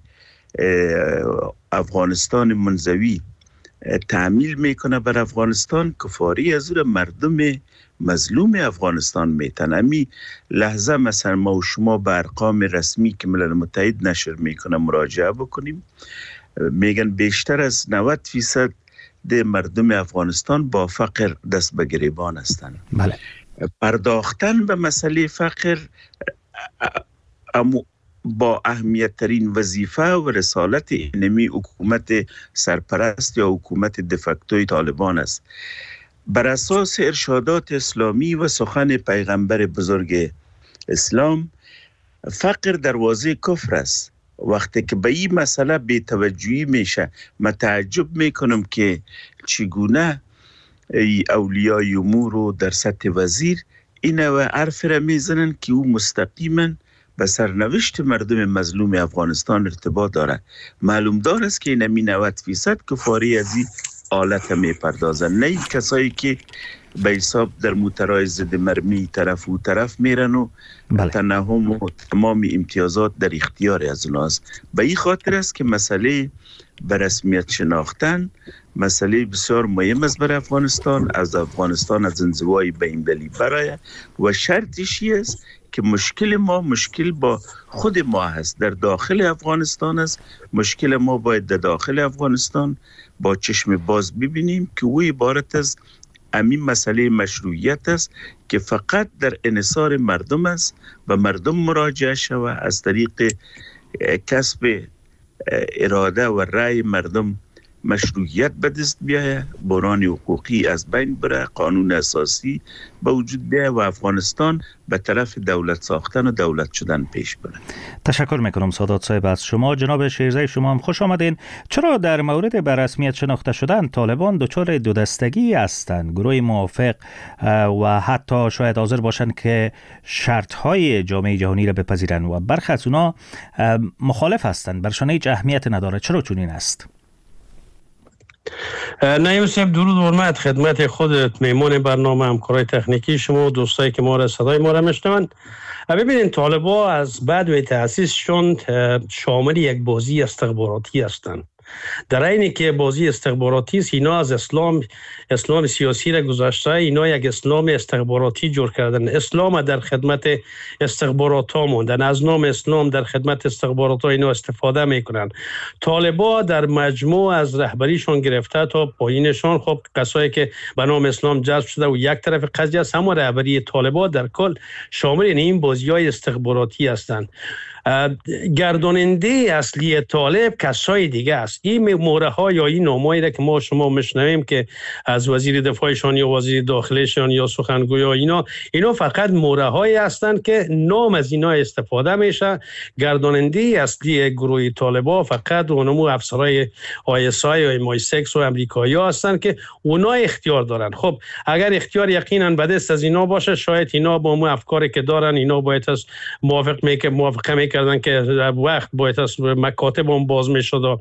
افغانستان منزوی تعمیل میکنه بر افغانستان، کفاری از او مردم مظلوم افغانستان میتن. امی لحظه مثلا ما و شما به ارقام رسمی که ملل متحد نشر میکنه مراجعه بکنیم، میگن بیشتر از 90% ده مردم افغانستان با فقر دست به گریبان هستند. بله. پرداختن به مسئله فقر با اهمیت ترین وظیفه و رسالت اینمی حکومت سرپرست یا حکومت دفکتوی طالبان است. بر اساس ارشادات اسلامی و سخن پیغمبر بزرگ اسلام، فقر دروازه کفر است. وقتی که به این مسئله بی‌توجهی میشه، من تعجب میکنم که چگونه اولیای امور رو در سطح وزیر این و حرف را میزنن که او مستقیما به سرنوشت مردم مظلوم افغانستان ارتباط داره. معلوم دار است که اینمی 90% کفاری از این حالت میپردازن، نه این کسایی که به حساب در موترهای ضد مرمی طرف و طرف میرن و تنهم و تمام امتیازات در اختیار از اوناست. به این خاطر است که مسئله به رسمیت شناختن مسئله بسیار مهم است برای افغانستان، از انزوای بین‌المللی برای و شرطش است که مشکل ما مشکل با خود ما هست، در داخل افغانستان است. مشکل ما باید در داخل افغانستان با چشم باز ببینیم که او عبارت از همین مسئله مشروعیت است که فقط در انحصار مردم است و مردم مراجعه شود از طریق کسب اراده و رأی مردم مشروعیت به دست بیاید، بحران حقوقی از بین بره، قانون اساسی به وجود بیاید و افغانستان به طرف دولت ساختن و دولت شدن پیش بره. تشکر میکنم سادات صاحب از شما. جناب شیرزی شما هم خوش آمدین. چرا در مورد به رسمیت شناخته شدن طالبان دچار دو دستگی هستند؟ گروه موافق و حتی شاید حاضر باشند که شرط‌های جامعه جهانی را بپذیرند و برخی از اونا مخالف هستند، برشان هیچ اهمیت نداره. چرا چنین است؟ نعیم صاحب درود و حرمت خدمت خودت، میمان برنامه، همکارای تکنیکی شما و دوستایی که ما را صدای ما را میشنوند. ببینید طالبان از بعد و تأسیسشون شامل یک بازی استخباراتی هستند در اینی که بازی استخباراتی است، اینا از اسلام سیاسی را گذاشته، اینا یک اسلام استخباراتی جور کردن. اسلام در خدمت استخبارات ها موندن، از نام اسلام در خدمت استخبارات ها اینا استفاده میکنن. طالبا در مجموع از رهبریشون گرفته تا پایینشون، خب کسایی که به نام اسلام جذب شده و یک طرف قضیه است، اما رهبری طالبا در کل شامل این بازی‌های استخباراتی هستند. گرداننده اصلی طالب کسای دیگه است. این موره ها یا این نامایی را که ما شما میشنویم که از وزیر دفاعشان یا وزیر داخلشان یا سخنگوی اینا فقط موره هایی هستند که نام از اینا استفاده میشه. گرداننده اصلی گروه طالبا فقط اونمو افسرای ISI یا MI6 و امریکایی ها هستند که اونا اختیار دارن. خب اگر اختیار یقینا به دست از اینا باشه، شاید اینا با اون افکاری که دارن اینا باید موافقه کردن که وقت باید از مکاتب هم باز می شد،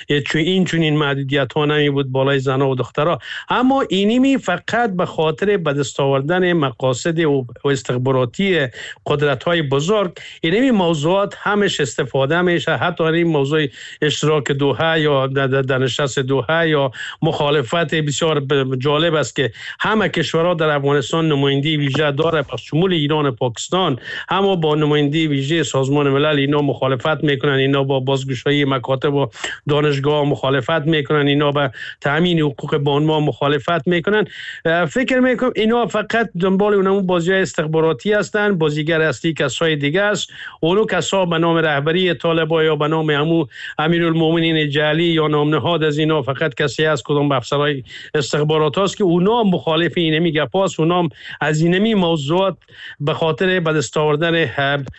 چون این محدودیت ها نمی بود بالای زن و دخترها. اما اینیمی فقط به خاطر به دست آوردن مقاصد و استخباراتی قدرت های بزرگ اینیمی موضوعات همش استفاده میشه. حتی این موضوع اشتراک دوحه یا در نشست دوحه یا مخالفت بسیار جالب است که همه کشورها در افغانستان نماینده ویژه داره، پس شمول ایران و پاکستان، اما با نماینده ویژه سازمان ملل اینا مخالفت میکنن. اینا با بازگشایی مکاتب و دانشگاه مخالفت میکنن، اینا با تامین حقوق بانوا مخالفت میکنن. فکر میکنم اینا فقط دنبال اون بازی استخباراتی هستند. بازیگر اصلی کسای دیگه است. اونو کسا به نام رهبری طالبا یا به نام امیرالمومنین جعلی یا نام نهاد از اینا فقط کسی است کدام افسرای استخبارات است که اونا مخالف اینمی گپاست. اونا از اینمی موضوعات به خاطر به دست آوردن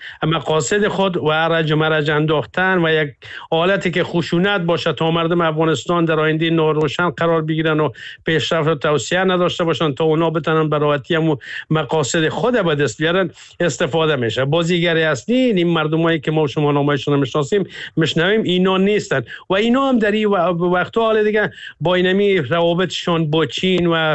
مقاصد خود و مرج انداختن و یک حالتی که خشونت باشه تا مردم افغانستان در آینده ناروشن قرار بگیرن و پیشرفت و توسعه نداشته باشن، تا اونا بتونن به راحتی هم مقاصد خود به دست بیارن استفاده میشه. بازیگر اصلی این مردمایی که ما شما نامشون میشناسیم میشنویم اینا نیستن و اینا هم در این وقتا حال دیگه با اینمی روابطشون با چین و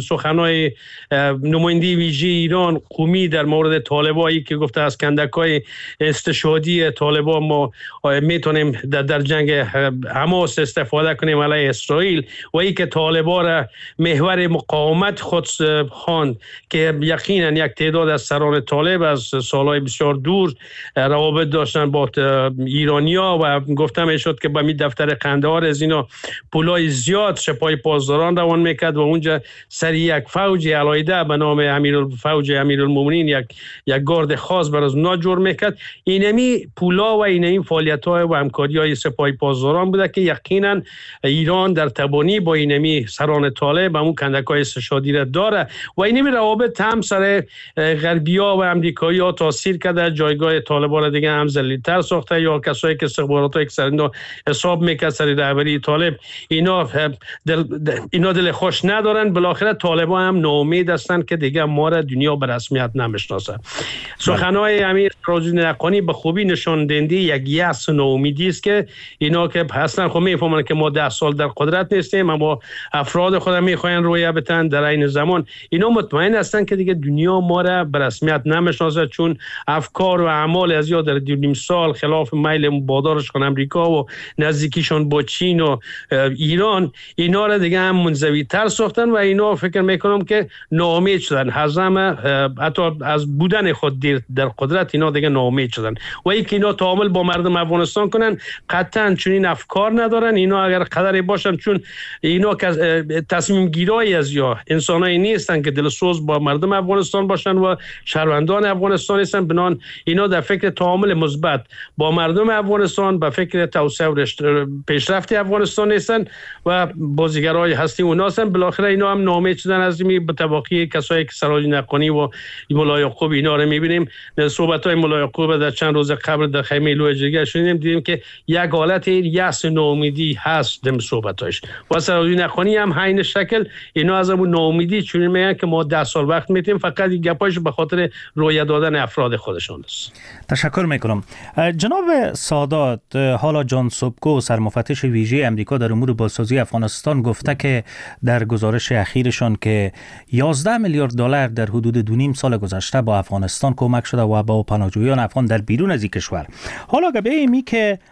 سخنای نماینده ویژه ایران قومی در مورد طالبایی که گفته از کندکای استشهادی طالبان ما میتونیم در جنگ حماس استفاده کنیم علیه اسرائیل و ای که طالبان را محور مقاومت خود خواند که یقینا یک تعداد از سران طالب از سالهای بسیار دور روابط داشتن با ایرانیا و گفته میشد که با می دفتر قندهار از اینا پولای زیاد سپاه پاسداران روان میکرد و اونجا سر یک فوج علاوه به نام امیرالمومنین یک گارد خاص برای اونا جور میکرد. اینمی پولا و اینمی فعالیت‌های و همکاری‌های سپاه پاسداران بوده که یقینا ایران در تبانی با اینمی سران طالب همون کندک‌های استشهادی را داره و اینمی روابط هم سر غربی‌ها و امریکایی‌ها تاثیر کرده. جایگاه طالبان را دیگه هم ذلیل‌تر ساخته یا کسایی که استخبارات‌ها اکثرا حساب می‌کنن سر رهبری طالب اینا دل خوش ندارن. بالاخره طالبان هم ناامید هستند که دیگه ما را دنیا به رسمیت نمی‌شناسه. سخن‌های امیر سراج‌الدین حقانی به خوبی نشان دهنده یک یأس و ناامیدی است که اینا که اصلا خب میفهمن که ما 10 سال در قدرت نیستیم، اما افراد خود میخواین رویه بتن. در این زمان اینا مطمئن هستن که دیگه دنیا ما را به رسمیت نمیشناسه، چون افکار و اعمال از یا در 2.5 سال خلاف میل مبادرشون امریکا و نزدیکیشون با چین و ایران اینا را دیگه هم منزوی تر ساختن و اینا فکر میکنم که ناامید شدن. حتی از بودن خود در قدرت اینا دیگه ناامید شدن و اینکه اینا تعامل با مردم افغانستان کنن قطعا چون این افکار ندارن. اینا اگر قدری باشن، چون اینا تصمیم گیرایی از یا انسانایی نیستن که دلسوز با مردم افغانستان باشن و شهروندان افغانستان هستن، بنان اینا در فکر تعامل مثبت با مردم افغانستان، به فکر توسعه و پیشرفت افغانستان هستن و بازیگرای هستی اونا هستن. بالاخره اینا هم ناامید شدن از این. به تباقی کسایی که سراج‌الدین حقانی و ملا یعقوب اینا رو میبینیم، صحبت‌های ملا یعقوب در چند روز قبل در خیمه لوجرگه شنیدیم، دیدیم که یک حالت یأس ناامیدی هست در صحبتاش و سراج‌الدین حقانی هم همین شکل اینا از اون ناامیدی چون میگن که ما 10 سال وقت میتیم، فقط این گپاش به خاطر رویه دادن افراد خودشون است. تشکر میکنم. جناب سادات، حالا جان سوبکو سرمفتش ویژه امریکا در امور بازسازی افغانستان گفته که در گزارش اخیرشان که 11 میلیارد دلار در حدود 2.5 سال گذشته با افغانستان کمک شده و با پناهجویان افغان در بیرون از این کشور. حالا گبه ایمی که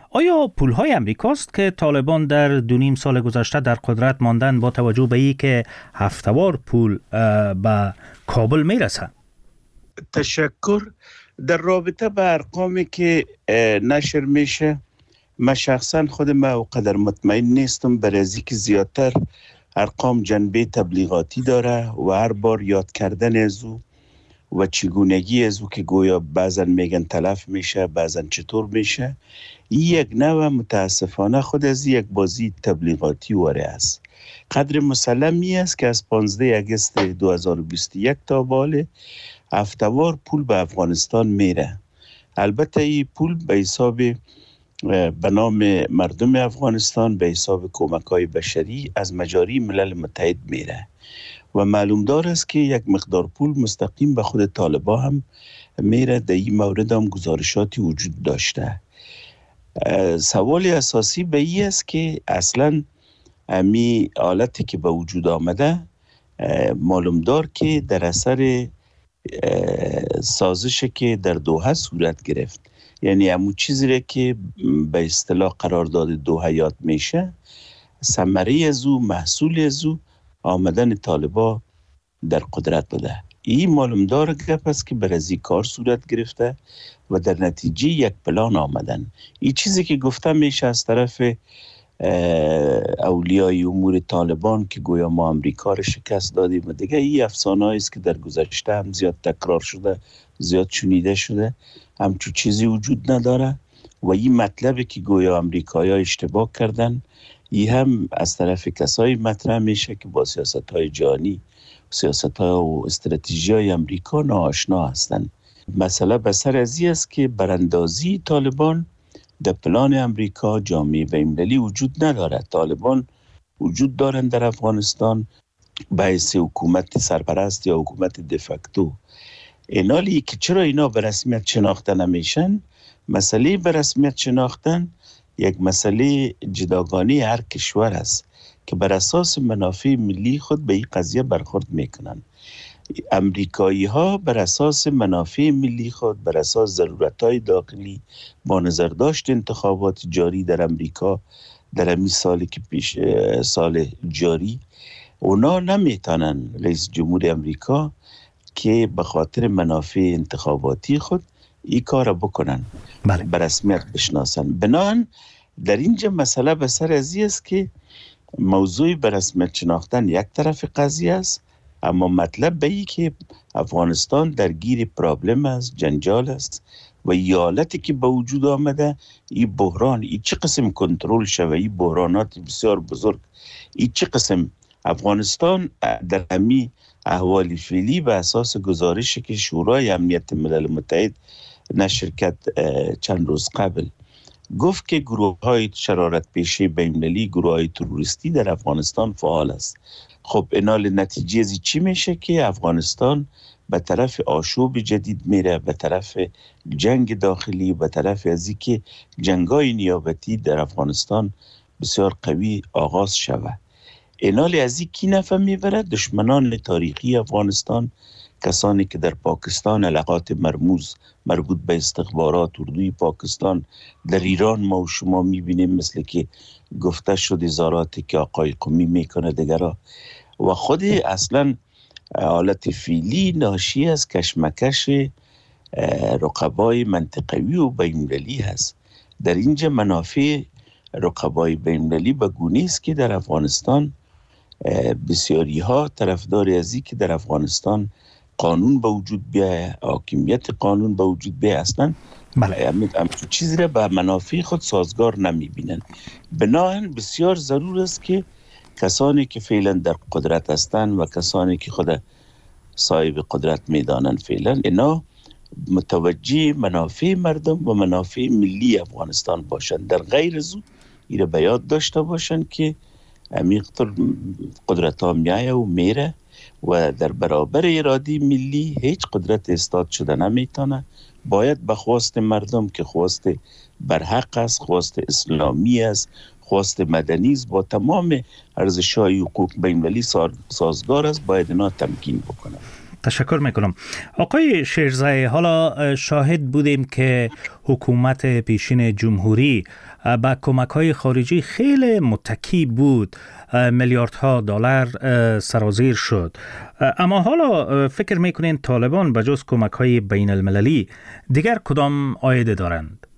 آیا پولهای امریکاست که طالبان در 2.5 سال گذشته در قدرت ماندن با توجه به اینکه هفته‌وار پول به کابل میرسه؟ تشکر. در رابطه به ارقامی که نشر میشه، من شخصا خودم اونقدر مطمئن نیستم، برای از اینکه زیادتر ارقام جنبه تبلیغاتی داره و هر بار یاد کردن از او و چگونگی از او که گویا بعضا میگن تلف میشه، بعضا چطور میشه، این یک نوع متاسفانه خود از یک بازی تبلیغاتی واره است. قدر مسلمی است که از 15 اگست 2021 تا باله هفته‌وار پول به افغانستان میره. البته این پول به حساب به نام مردم افغانستان، به حساب کمک‌های بشری از مجاری ملل متحد میره و معلوم دار است که یک مقدار پول مستقیم به خود طالبان هم میره. در این مورد هم گزارشاتی وجود داشته. سوال اساسی به این است که اصلا امی حالتی که به وجود آمده معلوم دار که در اثر سازشی که در دوحه صورت گرفت، یعنی همون چیزی که به اصطلاح قرارداد دوحه یاد میشه، ثمره از او، محصول از او آمدن طالبان در قدرت بوده. این معلوم دار گپ است که برای کار صورت گرفته و در نتیجه یک پلان آمدن. این چیزی که گفته میشه از طرف اولیای امور طالبان که گویا ما امریکا را شکست دادیم و دیگه، این افسانه است که در گذشته هم زیاد تکرار شده، زیاد شنیده شده، همچون چیزی وجود نداره و این مطلبی که گویا امریکایی ها اشتباه کردن، این هم از طرف کسایی مطرح میشه که با سیاست های جهانی، سیاست های و استراتژی های امریکا ناآشنا هستند. مسئله بسر از این است که براندازی طالبان در پلان امریکا جامعه بین‌المللی وجود نداره. طالبان وجود دارند در افغانستان به حیث حکومت سرپرست یا حکومت دفکتو. اینالی که چرا اینا به رسمیت شناخته نمیشن، مسئله به رسمیت شناختن یک مسئله جداگانه هر کشور است که بر اساس منافع ملی خود به این قضیه برخورد میکنن. امریکایی ها بر اساس منافع ملی خود، بر اساس ضرورت‌های داخلی، با نظر داشت انتخابات جاری در امریکا در همین سالی که پیش سال جاری، اونا نمیتونن رئیس جمهور امریکا که به خاطر منافع انتخاباتی خود این کار بکنن، به رسمیت بشناسن. بنابراین در اینجا مسئله به سر از است که موضوع به رسمیت شناختن یک طرف قضیه است، اما مطلب به این که افغانستان درگیر پرابلم است، جنجال است و حالتی که به وجود آمده، این بحران این چه قسم کنترل شود، این بحرانات بسیار بزرگ، این چه قسم افغانستان در همین احوال فعلی به اساس گزارشی که شورای امنیت ملل متحد نشر کرد چند روز قبل، گفت که گروه‌های شرارت پیشه بین‌المللی، گروه‌های تروریستی در افغانستان فعال است. خب اینال نتیجه از چی میشه که افغانستان به طرف آشوب جدید میره، به طرف جنگ داخلی، به طرف از اینکه جنگ‌های نیابتی در افغانستان بسیار قوی آغاز شود. اینال از این کی نفع میبره؟ دشمنان تاریخی افغانستان، کسانی که در پاکستان علاقات مربوط به استخبارات اردوی پاکستان، در ایران ما و شما میبینیم مثل که گفته شد ازاراتی که آقای قمی میکنه دیگرها، و خود اصلا حالت فعلی ناشی از کشمکش رقبای منطقوی و بین‌المللی هست. در اینجا منافع رقبای بین‌المللی به گونه است که در افغانستان بسیاری ها طرفدار ازی که در افغانستان قانون به وجود بیاید، حاکمیت قانون به وجود بیاید، اصلا چیزی را به منافع خود سازگار نمیبینن. بنابراین بسیار ضرور است که کسانی که فعلا در قدرت هستند و کسانی که خود صاحب قدرت میدانند فعلا، اینا متوجه منافع مردم و منافع ملی افغانستان باشند. در غیر از او ایره به یاد داشته باشند که امیقتر قدرت ها میایه و میره و در برابر اراده ملی هیچ قدرت استاد شده نمیتونه. باید به خواست مردم که خواست برحق است، خواست اسلامی است، خواست مدنی است، با تمام ارزش‌های حقوق بین‌المللی سازگار است، باید اینا تمکین بکنه. تشکر میکنم. آقای شیرزای، حالا شاهد بودیم که حکومت پیشین جمهوری با کمک‌های خارجی خیلی متکی بود، میلیاردها دلار سرازیر شد. اما حالا فکر میکنین طالبان بجز کمک‌های بین المللی دیگر کدام عایده دارند؟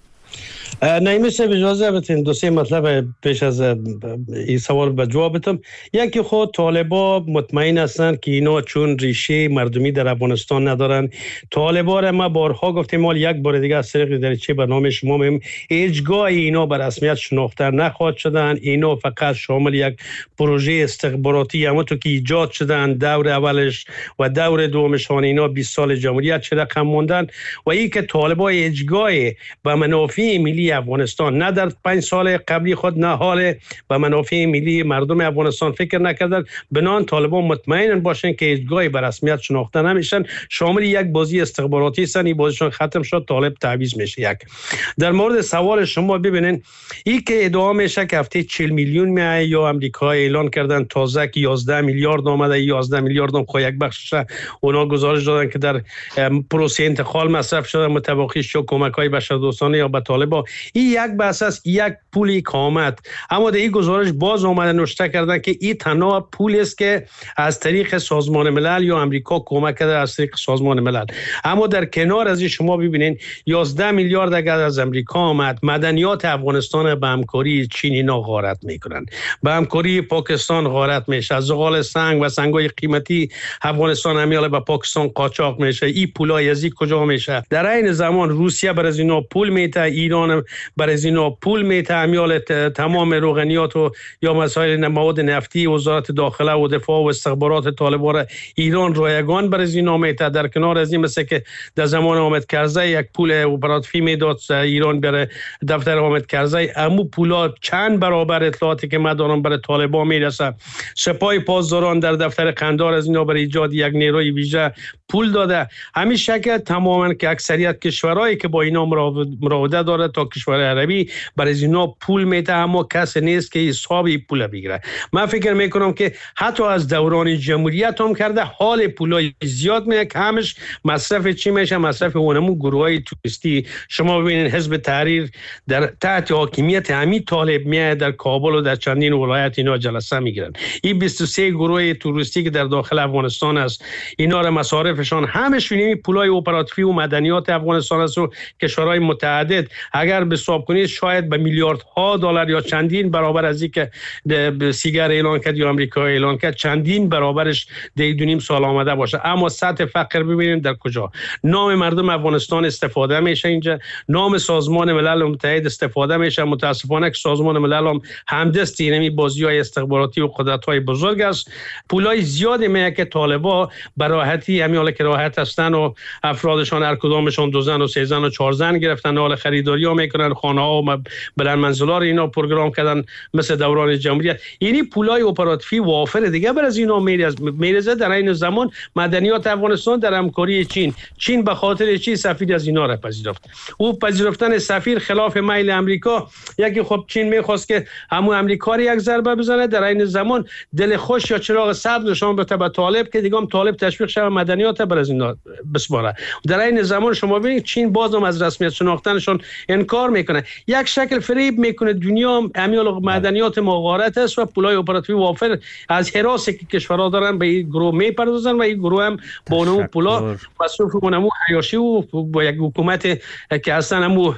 نایمی صاحب اجازه بدین دو سه مطلب پیش از این سوال به جواب بدم. یکی خود طالبا مطمئن هستند که اینا چون ریشه مردمی در افغانستان ندارن. طالبا را ما بارها گفتیم، مال یک بار دیگه از طریق دریچه برنامه شما میم هیچگاه اینا بر رسمیت شناخته نخواهد شدن. اینا فقط شامل یک پروژه استخباراتی همونطور که ایجاد شدن دور اولش و دور دومش، اینا 20 سال جمهوریت چه رقم موندن و این که طالبا هیچگاه به منافع ملی افغانستان نه در 5 سال قبلی خود نه حال به منافع ملی مردم افغانستان فکر نکردن. بنان طالبان مطمئن باشن که هیچگاه به رسمیت شناخته نمیشن، شامل یک بازی استخباراتی هستن. این بازیشون ختم شد، طالب تعویض میشه. یک در مورد سوال شما ببینین، این که ادعا میشه که هفته 40 میلیون میای یا امریکا اعلان کردن تازه که 11 میلیارد آمده، 11 میلیارد هم خو یک بخشش اونا گزارش دادن که در پروسه انتقال مصرف شده، متوقع شو کمک‌های بشردوستانه یا به طالبان. این یک بحث است، یک پولی که آمد. اما در این گزارش باز آمده نوشته کردن که این تنها پولی است که از طریق سازمان ملل یا امریکا کمک کرده از طریق سازمان ملل. اما در کنار از این شما ببینین 11 میلیارد اگر از امریکا آمد، مدنیات افغانستان به همکاری چین اینا غارت میکنن، به همکاری پاکستان غارت میشه. از زغال سنگ و سنگای قیمتی افغانستان همیاله به پاکستان قاچاق میشه. این پولای از کجا میشه؟ در این زمان روسیه بر از اینا پول میته، ایران بر از اینا پول میته، همیال تمام روغنیات و یا مسائل مواد نفتی وزارت داخله و دفاع و استخبارات طالبان ایران رایگان بر از اینا میته. در کنار از این مثل که در زمان حامد کرزی یک پول اپراتیفی میداد ایران بر دفتر حامد کرزی، امو پولا چند برابر اطلاعاتی که ما دارم برای طالبان میرسه. سپاه پاسداران در دفتر قندار از اینا برای ایجاد یک نیروی ویژه پول داده. همین شکل تماما که اکثریت کشورهایی که با اینا مراوده داره تا کشور عربی برای اینا پول میده، اما کسی نیست که حسابی پول بگیره. من فکر میکنم که حتی از دوران جمهوریت هم کرده، حال پولای زیاد میاد که همش مصرف چی میشه؟ مصرف اونمون گروهای توریستی. شما ببینید حزب تحریر در تحت حاکمیت همین طالب میاد در کابل و در چندین ولایت اینا جلسه میگیرن. این 23 گروه توریستی که در داخل افغانستان است، اینا را مصارفشان همش این پولای اپراتیفی و مدنیات افغانستان است و کشورهای متعدد اگر به حساب کنید شاید به میلیاردها دلار یا چندین برابر از این که سیگر اعلان کرد یا آمریکا اعلان کرد، چندین برابرش در 2.5 سال آمده باشه. اما سطح فقر ببینید در کجا. نام مردم افغانستان استفاده میشه اینجا، نام سازمان ملل متحد استفاده میشه. متاسفانه که سازمان ملل هم همدست اینمی بازی‌های استخباراتی و قدرت‌های بزرگ است. پولای زیادی میگه که طالبا به راحتی همیاله که راحت هستن و افرادشان هر کدامشون 2 زن و 3 زن و 4 زن گرفتن، حال خریداری ها میکنن، خانه ها و بلند منزلا رو اینا پروگرام کردن مثل دوران جمهوریت. یعنی پولای اپراتیفی وافر دیگه بر از اینا میرزه. در این زمان مدنیات افغانستان در همکاری چین به خاطر چی سفیر از اینا را پذیرفت. او پذیرفتن سفیر خلاف میل امریکا. یکی خب چین میخواست که همون امریکا رو یک ضربه بزنه، در این زمان دل خوش یا چراغ سبز نشان بده به طالب که دیگه هم طالب تشویق شه مدنیات بر از اینا بسپاره. در این زمان شما ببینید چین بازم از رسمیت شناختنشون انکار میکنه، یک شکل فریب میکنه. دنیا همیال مدنیات مغارت است و پولای اپراتیفی وافر از حراسی که کشورها دارن به این گروه میپردازن و این گروه هم با اون پولا مصرف اونمو حیاشی و با یک حکومت که اصلا همو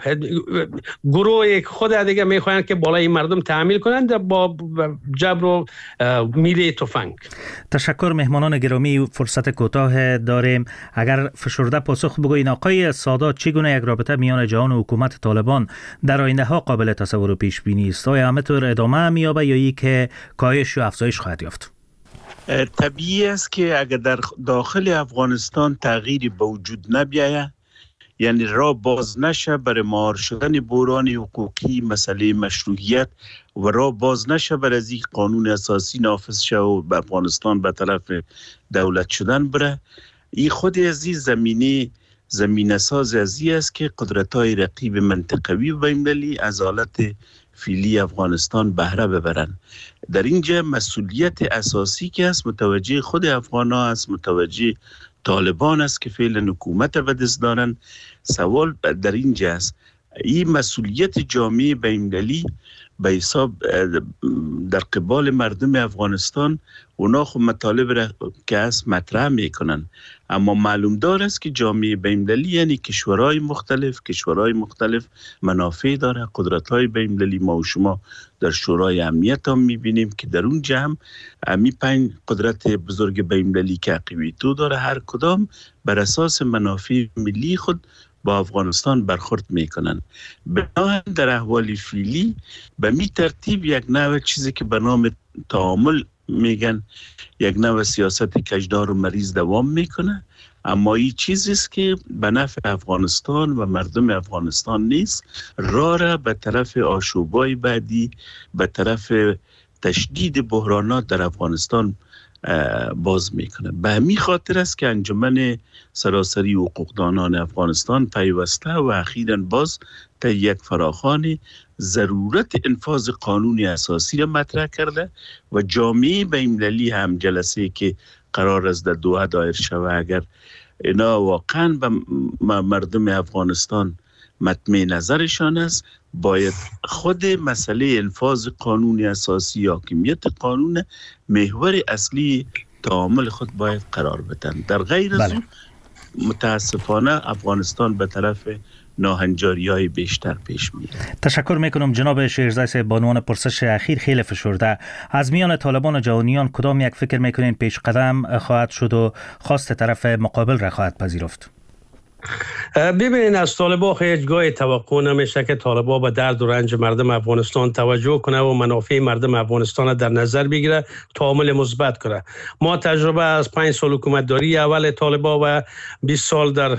گروه خود دیگه میخواین که بالای مردم تحمیل کنند با جبر و میله تفنگ. تشکر مهمانان گرامی. فرصت کوتاه داریم، اگر فشرده پاسخ بگوین آقای سادات چگونه یک رابطه میان جهان و حکومت طالبان در آینده ها قابل تصور و پیش بینی است؟ آیا همینطور ادامه می‌یابد یا ای که کاهش یا افزایش خواهد یافت؟ طبیعی است که اگر در داخل افغانستان تغییری به وجود نبیاید، یعنی راه باز نشه برای مهار شدن بحران حقوقی، مسئله مشروعیت و راه باز نشه برای از این قانون اساسی نافذ شه و به افغانستان به طرف دولت شدن بره، این خود از این زمینه ساز از این است که قدرت‌های رقیب منطقوی و بین‌المللی از حالت فعلی افغانستان بهره ببرن. در اینجا مسئولیت اساسی که است متوجه خود افغان ها است، متوجه طالبان است که فعلا حکومت به دست دارن. سوال در اینجا است این مسئولیت جامعه بین‌المللی به حساب در قبال مردم افغانستان اونا خود مطالب را که است مطرح میکنن، اما معلوم دار است که جامعه بین‌المللی یعنی کشورهای مختلف منافع داره، قدرت‌های بین‌المللی. ما و شما در شورای امنیت هم میبینیم که در اون جمع امی 5 قدرت بزرگ بین‌المللی که عقیدت داره هر کدام بر اساس منافع ملی خود با افغانستان برخورد میکنن. بنابراین در احوال فعلی به می ترتیب یک نوع چیزی که به نام تعامل میگن، یک نوع سیاست کجدار و مریض دوام میکنه، اما این چیزی است که به نفع افغانستان و مردم افغانستان نیست. راه به طرف آشوبای بعدی، به طرف تشدید بحرانات در افغانستان باز میکنه. به همین خاطر است که انجمن سراسری حقوقدانان افغانستان پیوسته و اخیراً باز تا یک فراخوان ضرورت انفاذ قانون اساسی را مطرح کرده و جامعه بین‌المللی هم جلسه که قرار است در دوحه دایر شود، اگر اینا واقعاً به مردم افغانستان مطمئن نظرشان است، باید خود مسئله انفاذ قانون اساسی، حاکمیت قانون محور اصلی تعامل خود باید قرار بدن. در غیر از اون متاسفانه افغانستان به طرف ناهنجاری‌های بیشتر پیش میره. تشکر میکنم جناب شیرزای صاحب. بانوان پرسش اخیر خیلی فشرده. از میان طالبان و جهانیان کدام یک فکر میکنین پیش قدم خواهد شد و خواست طرف مقابل را خواهد پذیرفت؟ ببینید، از طالبا هیچ گاهی توقع نمیشه که طالبا به درد و رنج مردم افغانستان توجه کنه و منافع مردم افغانستان در نظر بگیره، تعامل مثبت کنه. ما تجربه از 5 سال حکومتداری اول طالبا و 20 سال در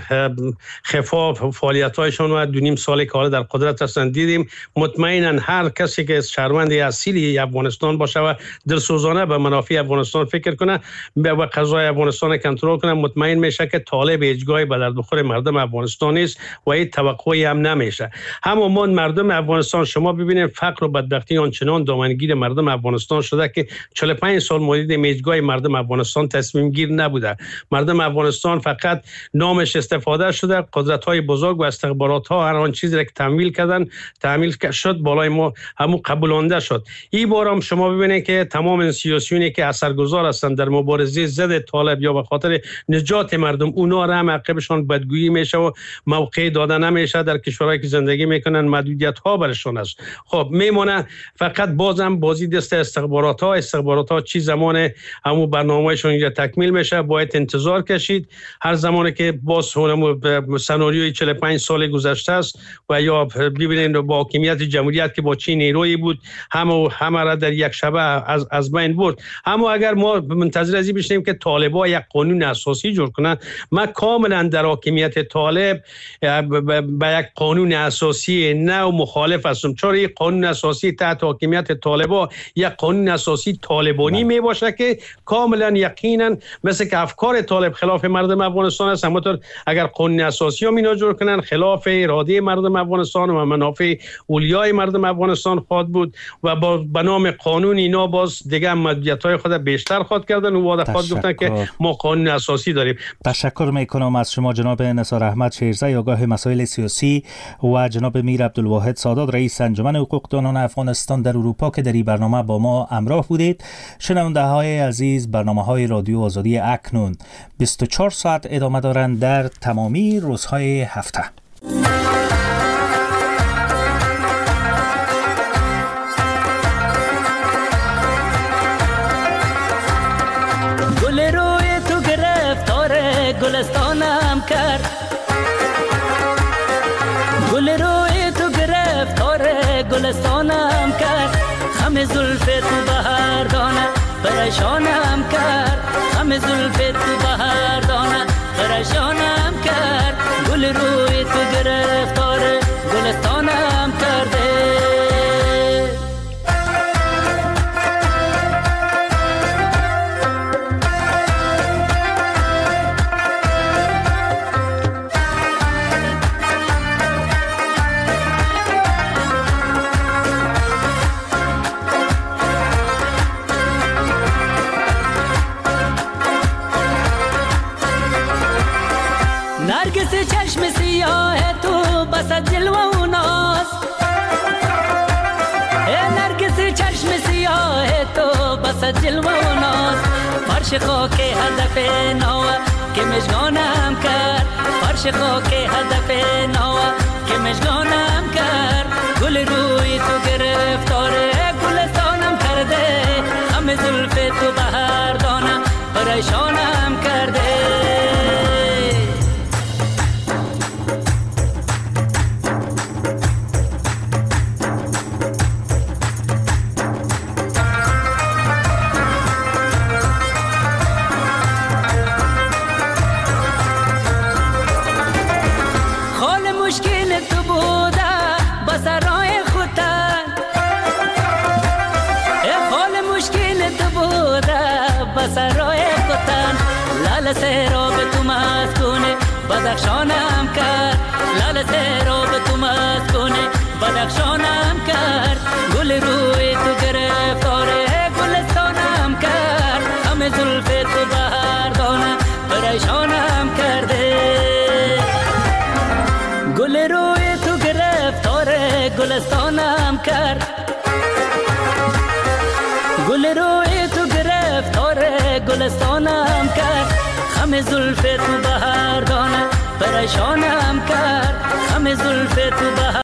خفا فعالیت‌هایشان و 2.5 سالی که حالا در قدرت هستند دیدیم. مطمئنا هر کسی که شهروند اصیلی افغانستان باشه و دلسوزانه به منافع افغانستان فکر کنه و قضای افغانستان کنترل کنه، مطمئن میشه که طالب هیچ گاهی به درد بخور مردم افغانستان نیست و این توقعی هم نمیشه. همون مردم افغانستان، شما ببینید فقر و بدبختی آنچنان دامنگیر مردم افغانستان شده که 45 سال مورد میجگاه مردم افغانستان تصمیم گیر نبوده. مردم افغانستان فقط نامش استفاده شده، قدرت های بزرگ و استخبارات ها هر آن چیزی را که تحمیل شد بالای ما همون قبولانده شد. این بار هم شما ببینید که تمام سیاسیونی که اثرگذار هستند در مبارزه ضد طالب یا به خاطر نجات مردم، اونا را هم عقبشان بدگویی میشه و موقع داده نمیشه. در کشورهایی که زندگی میکنن محدودیت ها برشون است. خب میمونه فقط بازم بازی دست استخبارات ها چی زمان همون برنامه‌شون اینجا تکمیل میشه. باید انتظار کشید. هر زمانی که باز سناریوی 45 سال گذشته است و یا ببینید با حاکمیت جمهوریت که با چی نیرویی بود همه را در یک شبه از بین برد. اما اگر ما منتظر ازی بشیم که طالبا یک قانون اساسی جور کنن، ما کاملا در حاکمیت طالب به یک قانون اساسی نو مخالف هستم، چون این قانون اساسی تحت حاکمیت طالبا یک قانون اساسی طالبانی می باشه که کاملا یقینا مثل که افکار طالب خلاف مردم افغانستان است، همونطور اگر قانون اساسی هم اینا جور کنن خلاف اراده مردم افغانستان و منافع اولیای مردم افغانستان خواهد بود و به نام قانون اینا باز دیگه محدودیت‌های خود بیشتر خواهد کردن و واضح خواهد گفتن که ما قانون اساسی داریم. تشکر میکنم از شما جناب نثار احمد شیرزای، آگاه مسائل سیاسی، و جناب میر عبدالواحد سادات، رئیس انجمن حقوقدانان افغانستان در اروپا که در این برنامه با ما همراه بودید. شنونده های عزیز، برنامه های رادیو آزادی اکنون 24 ساعت ادامه دارند در تمامی روزهای هفته. گل روی تو گرفتار گلستانم کرد، گل روی تو گرفتار گلستانم کرد، خم زلف تو بهار دانه پریشانم کرد، خم زلف تو بهار دانه پریشانم کرد، گل روی تو گرفتار گلستانم کرده. صد جلوه و ناز فرش خاک هدف نوه که مشگانم کرد فرش خاک هدف نوه که مشگانم کرد گل روی تو گرفتاره گلستانم کرده همه زلف تو بهر دانم پریشانم کرده سرای کتن لال سراب تو مسکونه بدخشانم کرد لال سراب تو مسکونه بدخشانم کرد گل روی تو گرفتاره گلستانم کرد همه زلف تو بردانه پریشانم کرده گل روی تو گرفتاره گلستانم کرد گل روی تو گرفتاره گلستانم کرد همه زلف تو بهر دانه پریشانم کرد همه زلف تو بهر